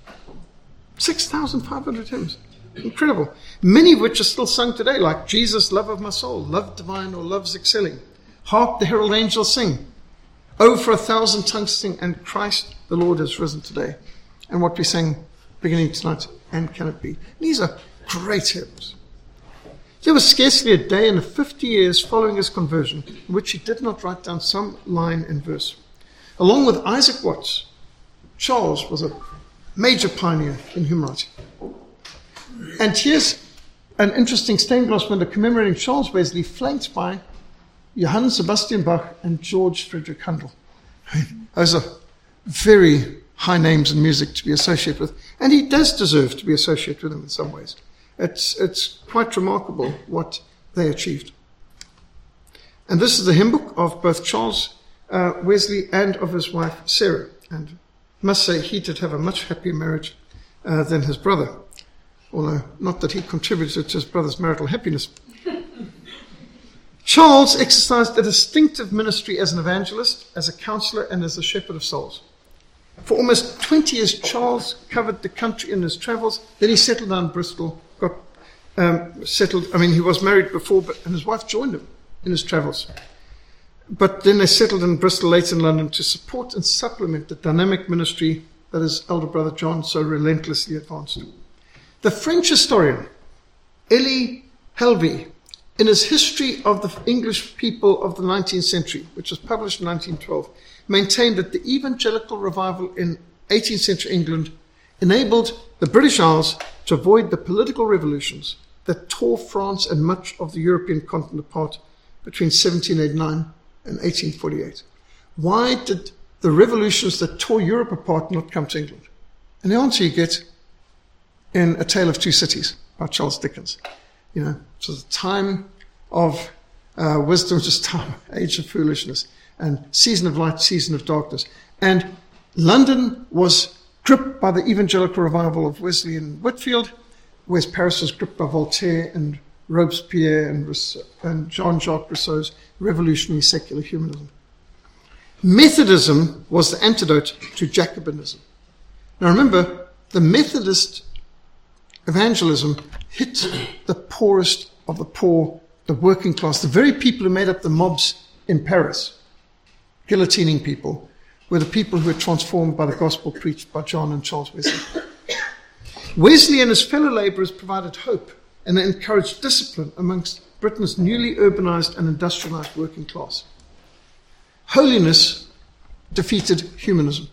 6,500 hymns. Incredible. Many of which are still sung today, like Jesus, Love of My Soul, Love Divine or Love's Excelling, Hark the Herald Angels Sing, Oh for 1,000 tongues sing, and Christ the Lord has risen today. And what we sang beginning tonight, And Can It Be? These are great hymns. There was scarcely a day in the 50 years following his conversion in which he did not write down some line and verse. Along with Isaac Watts, Charles was a major pioneer in hymn writing. And here's an interesting stained glass window commemorating Charles Wesley, flanked by Johann Sebastian Bach and George Friedrich Handel. Those are very high names in music to be associated with, and he does deserve to be associated with them in some ways. It's quite remarkable what they achieved. And this is the hymn book of both Charles Wesley and of his wife Sarah. And I must say he did have a much happier marriage than his brother, although not that he contributed to his brother's marital happiness. Charles exercised a distinctive ministry as an evangelist, as a counselor, and as a shepherd of souls. For almost 20 years, Charles covered the country in his travels. Then he settled down in Bristol, got settled. I mean, he was married before, and his wife joined him in his travels. But then they settled in Bristol, later in London, to support and supplement the dynamic ministry that his elder brother John so relentlessly advanced. The French historian Elie Helvey, in his History of the English People of the 19th Century, which was published in 1912, maintained that the evangelical revival in 18th century England enabled the British Isles to avoid the political revolutions that tore France and much of the European continent apart between 1789 and 1848. Why did the revolutions that tore Europe apart not come to England? And the answer you get in A Tale of Two Cities by Charles Dickens. You know, it was a time of wisdom, just time, age of foolishness, and season of light, season of darkness. And London was gripped by the evangelical revival of Wesley and Whitefield, whereas Paris was gripped by Voltaire and Robespierre and Jean-Jacques Rousseau's revolutionary secular humanism. Methodism was the antidote to Jacobinism. Now remember, the Methodist evangelism hit the poorest of the poor, the working class, the very people who made up the mobs in Paris, guillotining people, were the people who were transformed by the gospel preached by John and Charles Wesley. Wesley and his fellow laborers provided hope, and they encouraged discipline amongst Britain's newly urbanized and industrialized working class. Holiness defeated humanism.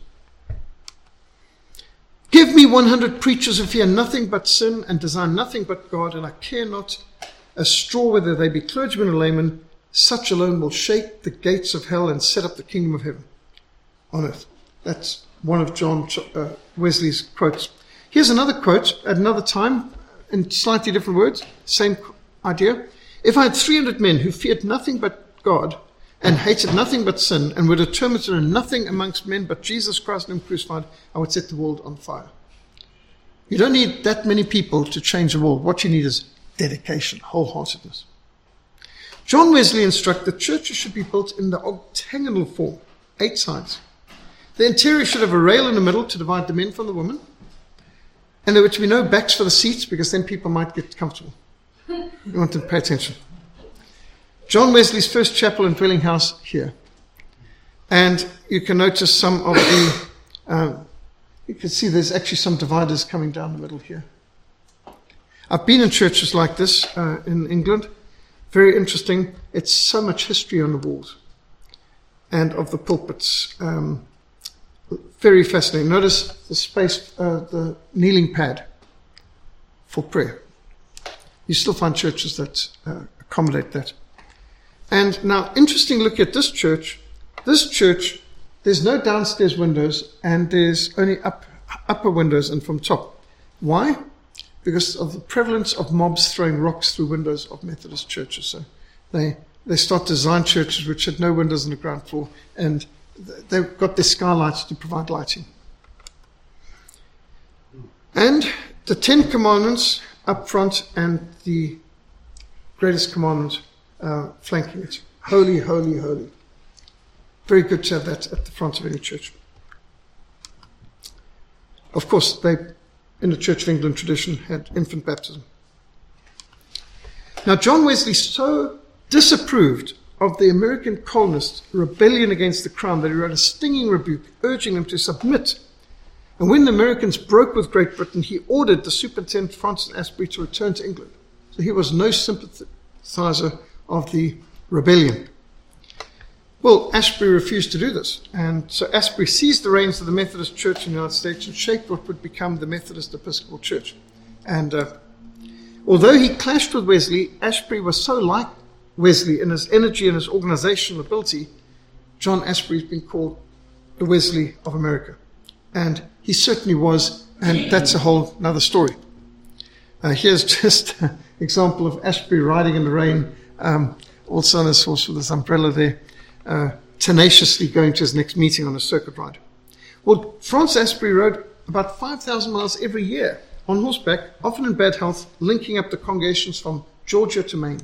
Give me 100 preachers who fear nothing but sin and desire nothing but God, and I care not a straw whether they be clergymen or laymen. Such alone will shake the gates of hell and set up the kingdom of heaven on earth. That's one of John Wesley's quotes. Here's another quote at another time in slightly different words, same idea. If I had 300 men who feared nothing but God and hated nothing but sin and were determined to know nothing amongst men but Jesus Christ and Him crucified, I would set the world on fire. You don't need that many people to change the world. What you need is dedication, wholeheartedness. John Wesley instructed churches should be built in the octagonal form, 8 sides. The interior should have a rail in the middle to divide the men from the women. And there were to be no backs for the seats, because then people might get comfortable. You want to pay attention. John Wesley's first chapel and dwelling house here. And you can notice some of the, you can see there's actually some dividers coming down the middle here. I've been in churches like this in England. Very interesting. It's so much history on the walls and of the pulpits. Very fascinating. Notice the space, the kneeling pad for prayer. You still find churches that accommodate that. And now, interesting look at this church. This church, there's no downstairs windows, and there's only upper windows and from top. Why? Because of the prevalence of mobs throwing rocks through windows of Methodist churches. So they start to design churches which had no windows on the ground floor, and they've got their skylights to provide lighting. And the 10 Commandments up front and the greatest commandment flanking it. Holy, holy, holy. Very good to have that at the front of any church. Of course, they, in the Church of England tradition, had infant baptism. Now, John Wesley so disapproved of the American colonists' rebellion against the crown that he wrote a stinging rebuke, urging them to submit. And when the Americans broke with Great Britain, he ordered the Superintendent Francis Asbury to return to England. So he was no sympathizer of the rebellion. Well, Asbury refused to do this, and so Asbury seized the reins of the Methodist Church in the United States and shaped what would become the Methodist Episcopal Church. And although he clashed with Wesley, Asbury was so like Wesley in his energy and his organizational ability. John Asbury has been called the Wesley of America. And he certainly was, and that's a whole other story. Here's just an example of Asbury riding in the rain, also on his horse with his umbrella there, tenaciously going to his next meeting on a circuit ride. Well, Francis Asbury rode about 5,000 miles every year on horseback, often in bad health, linking up the congregations from Georgia to Maine.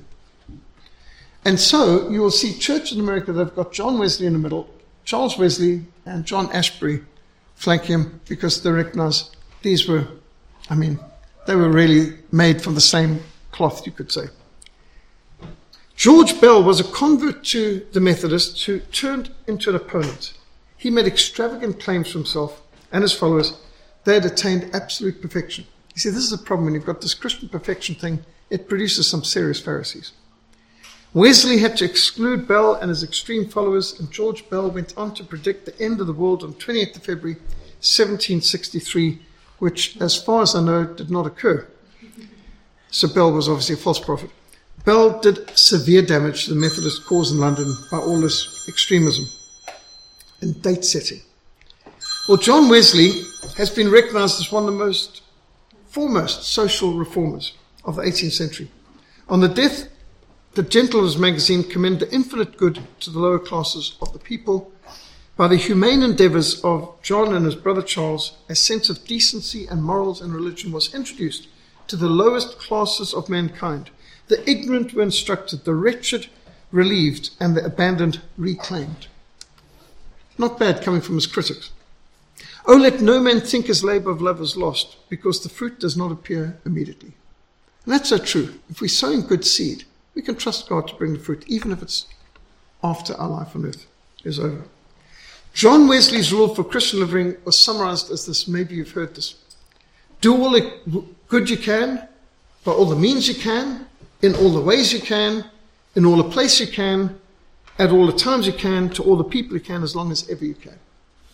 And so you will see churches in America that have got John Wesley in the middle, Charles Wesley and John Asbury flanking him, because they recognize these were, they were really made from the same cloth, you could say. George Bell was a convert to the Methodists who turned into an opponent. He made extravagant claims for himself and his followers. They had attained absolute perfection. You see, this is a problem when you've got this Christian perfection thing. It produces some serious Pharisees. Wesley had to exclude Bell and his extreme followers, and George Bell went on to predict the end of the world on 28th of February 1763, which, as far as I know, did not occur. So Bell was obviously a false prophet. Bell did severe damage to the Methodist cause in London by all this extremism and date setting. Well, John Wesley has been recognized as one of the most foremost social reformers of the 18th century. On the death, the Gentleman's magazine commended the infinite good to the lower classes of the people. By the humane endeavors of John and his brother Charles, a sense of decency and morals and religion was introduced to the lowest classes of mankind. The ignorant were instructed, the wretched relieved, and the abandoned reclaimed. Not bad coming from his critics. Oh, let no man think his labor of love is lost, because the fruit does not appear immediately. And that's so true. If we sow in good seed, we can trust God to bring the fruit, even if it's after our life on earth is over. John Wesley's rule for Christian living was summarized as this. Maybe you've heard this. Do all the good you can, by all the means you can, in all the ways you can, in all the place you can, at all the times you can, to all the people you can, as long as ever you can.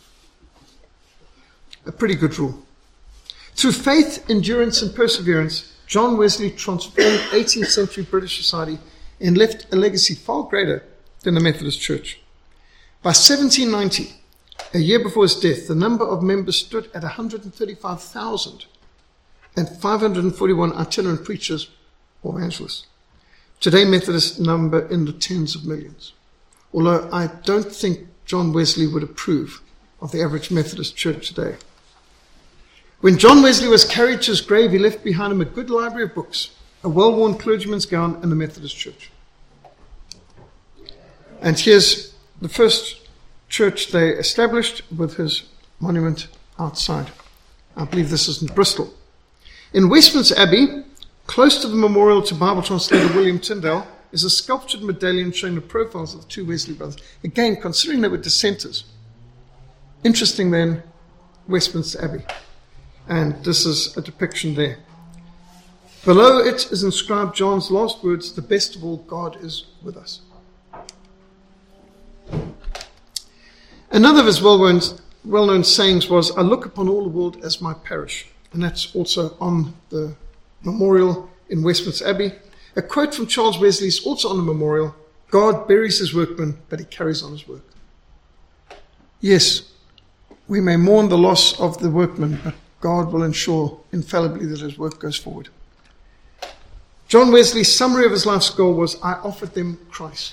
A pretty good rule. Through faith, endurance, and perseverance, John Wesley transformed 18th century British society and left a legacy far greater than the Methodist Church. By 1790, a year before his death, the number of members stood at 135,000 and 541 itinerant preachers or evangelists. Today, Methodists number in the tens of millions. Although I don't think John Wesley would approve of the average Methodist church today. When John Wesley was carried to his grave, he left behind him a good library of books, a well-worn clergyman's gown, and the Methodist church. And here's the first church they established with his monument outside. I believe this is in Bristol. In Westminster Abbey, close to the memorial to Bible translator William Tyndale, is a sculptured medallion showing the profiles of the two Wesley brothers. Again, considering they were dissenters. Interesting then, Westminster Abbey. And this is a depiction there. Below it is inscribed John's last words, the best of all, God is with us. Another of his well-known well-known sayings was, "I look upon all the world as my parish." And that's also on the memorial in Westminster Abbey. A quote from Charles Wesley is also on the memorial: "God buries his workmen, but he carries on his work." Yes, we may mourn the loss of the workman, but God will ensure infallibly that his work goes forward. John Wesley's summary of his life's goal was, "I offered them Christ."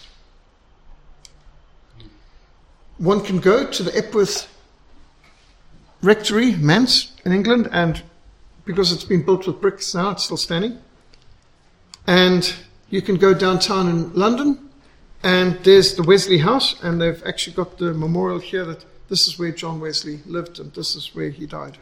One can go to the Epworth Rectory, Manse, in England, and because it's been built with bricks now, it's still standing. And you can go downtown in London, and there's the Wesley House, and they've actually got the memorial here that this is where John Wesley lived, and this is where he died.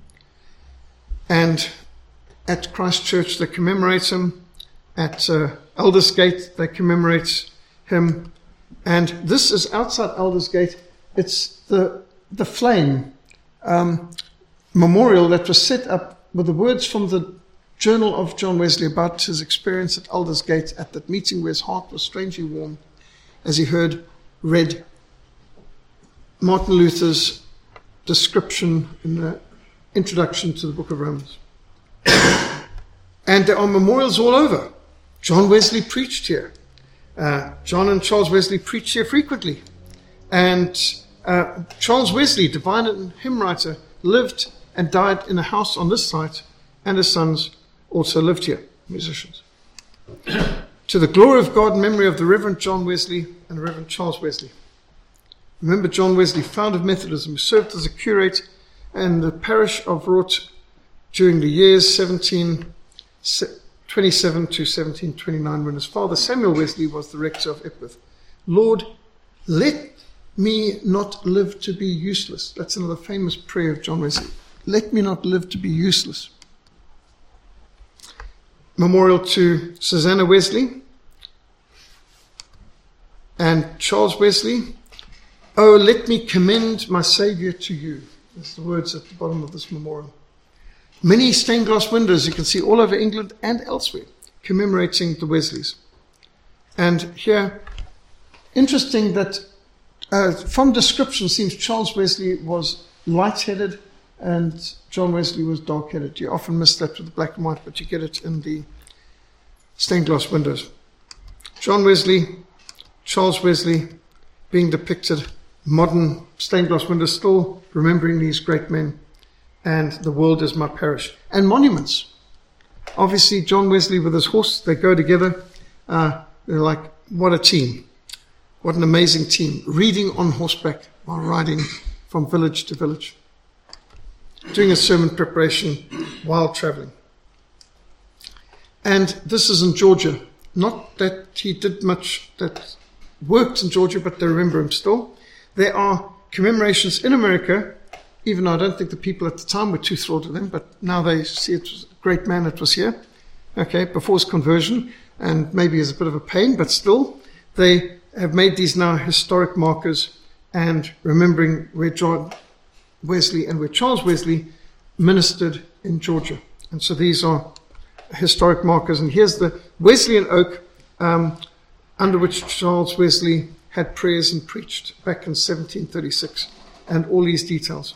And at Christ Church, they commemorate him. At Aldersgate, they commemorate him. And this is outside Aldersgate. It's the flame memorial that was set up with the words from the journal of John Wesley about his experience at Aldersgate at that meeting where his heart was strangely warm as he read Martin Luther's description in the introduction to the book of Romans. And there are memorials all over. John Wesley preached here. John and Charles Wesley preached here frequently. And Charles Wesley, divine and hymn writer, lived and died in a house on this site, and his sons also lived here, musicians. To the glory of God, in memory of the Reverend John Wesley and the Reverend Charles Wesley. Remember John Wesley, founded Methodism, who served as a curate in the parish of Wrought during the years 1727 to 1729, when his father Samuel Wesley was the rector of Epworth. "Lord, let me not live to be useless." That's another famous prayer of John Wesley. "Let me not live to be useless." Memorial to Susanna Wesley and Charles Wesley. "Oh, let me commend my Saviour to you." That's the words at the bottom of this memorial. Many stained glass windows you can see all over England and elsewhere commemorating the Wesleys. And here, interesting that from description seems Charles Wesley was light-headed and John Wesley was dark-headed. You often miss that with the black and white, but you get it in the stained glass windows. John Wesley, Charles Wesley being depicted, modern stained glass windows, still remembering these great men. And the world is my parish. And monuments. Obviously, John Wesley with his horse, they go together. They're like, what a team. What an amazing team. Reading on horseback while riding from village to village. Doing a sermon preparation while traveling. And this is in Georgia. Not that he did much that worked in Georgia, but they remember him still. There are commemorations in America, even though I don't think the people at the time were too thrilled with him, but now they see it was a great man that was here, okay, before his conversion, and maybe is a bit of a pain, but still, they have made these now historic markers and remembering where John Wesley and where Charles Wesley ministered in Georgia. And so these are historic markers. And here's the Wesleyan oak under which Charles Wesley had prayers and preached back in 1736, and all these details.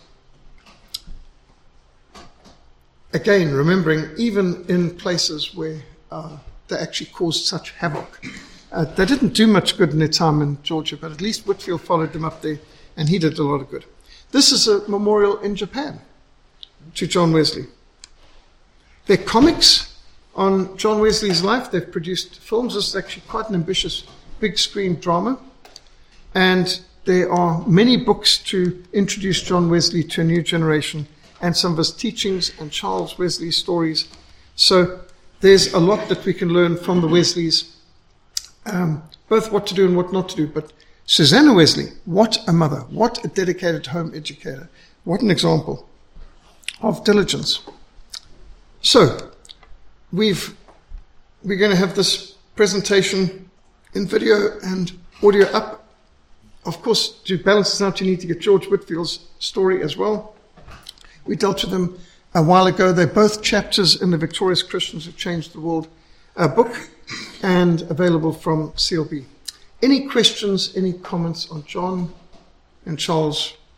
Again, remembering even in places where they actually caused such havoc. They didn't do much good in their time in Georgia, but at least Whitefield followed them up there, and he did a lot of good. This is a memorial in Japan to John Wesley. There are comics on John Wesley's life. They've produced films. This is actually quite an ambitious big screen drama. And there are many books to introduce John Wesley to a new generation, and some of his teachings and Charles Wesley's stories. So there's a lot that we can learn from the Wesleys, both what to do and what not to do. But Susanna Wesley, what a mother, what a dedicated home educator, what an example of diligence. So we're going to have this presentation in video and audio up. Of course, to balance this out, you need to get George Whitefield's story as well. We dealt with them a while ago. They're both chapters in the Victorious Christians Who Changed the World book, and available from CLB. Any questions, any comments on John and Charles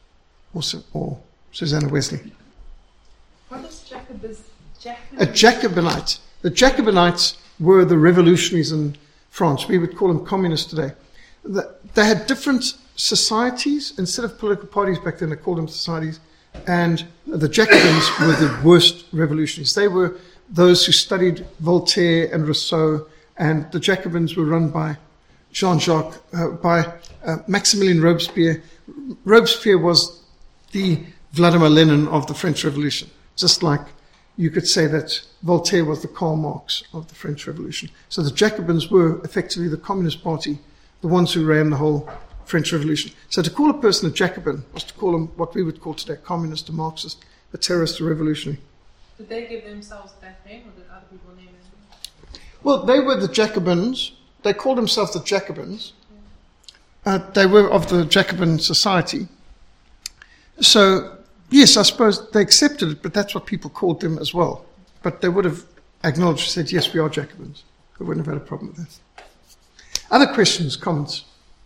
or Susanna Wesley. What is Jacobins? A Jacobinite. The Jacobinites were the revolutionaries in France. We would call them communists today. They had different societies. Instead of political parties back then, they called them societies. And the Jacobins were the worst revolutionaries. They were those who studied Voltaire and Rousseau, and the Jacobins were run by Jean-Jacques, by Maximilien Robespierre. Robespierre was the Vladimir Lenin of the French Revolution, just like you could say that Voltaire was the Karl Marx of the French Revolution. So the Jacobins were effectively the Communist Party, the ones who ran the whole French Revolution. So to call a person a Jacobin was to call him what we would call today communist, a Marxist, a terrorist, a revolutionary. Did they give themselves that name, or did other people name it? Well, they were the Jacobins. They called themselves the Jacobins. They were of the Jacobin society. So, yes, I suppose they accepted it, but that's what people called them as well. But they would have acknowledged, said, yes, we are Jacobins. They wouldn't have had a problem with that. Other questions, comments?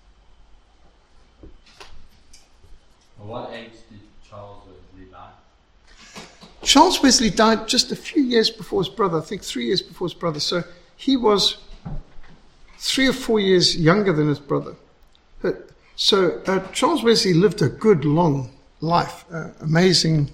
At what age did Charles Wesley die? Charles Wesley died just a few years before his brother, I think 3 years before his brother. So he was 3 or 4 years younger than his brother. So Charles Wesley lived a good, long life. Amazing.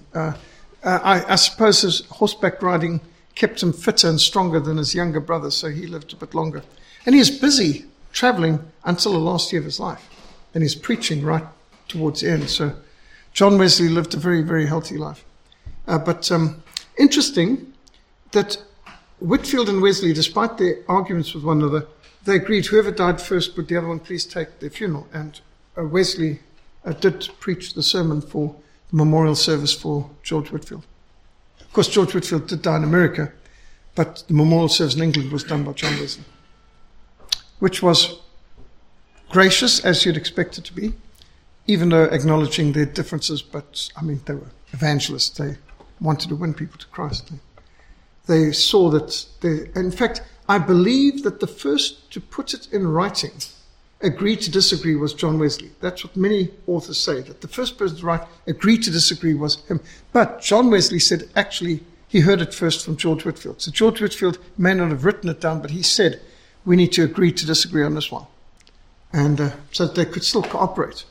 I suppose his horseback riding kept him fitter and stronger than his younger brother, so he lived a bit longer. And he was busy traveling until the last year of his life. And he's preaching right towards the end. So John Wesley lived a very, very healthy life. But interesting that Whitefield and Wesley, despite their arguments with one another, they agreed whoever died first would the other one please take their funeral. And Wesley did preach the sermon for the memorial service for George Whitefield. Of course, George Whitefield did die in America, but the memorial service in England was done by John Wesley, which was gracious, as you'd expect it to be, even though acknowledging their differences. But, I mean, they were evangelists. They wanted to win people to Christ. They saw that, in fact, I believe that the first to put it in writing, agree to disagree, was John Wesley. That's what many authors say, that the first person to write agree to disagree was him. But John Wesley said, actually, he heard it first from George Whitefield. So George Whitefield may not have written it down, but he said, we need to agree to disagree on this one. And so that they could still cooperate,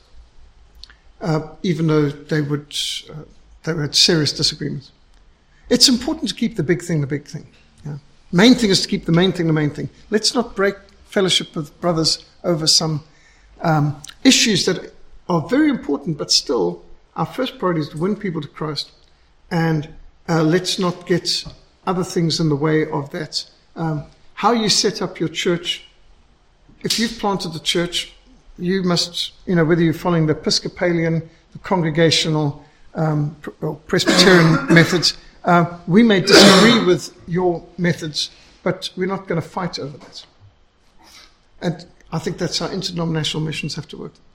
even though they had serious disagreements. It's important to keep the big thing the big thing. Yeah. Main thing is to keep the main thing the main thing. Let's not break fellowship with brothers over some issues that are very important, but still our first priority is to win people to Christ, and let's not get other things in the way of that. How you set up your church, if you've planted the church, you must, whether you're following the Episcopalian, the Congregational, or Presbyterian methods, we may disagree with your methods, but we're not going to fight over that. And I think that's how interdenominational missions have to work.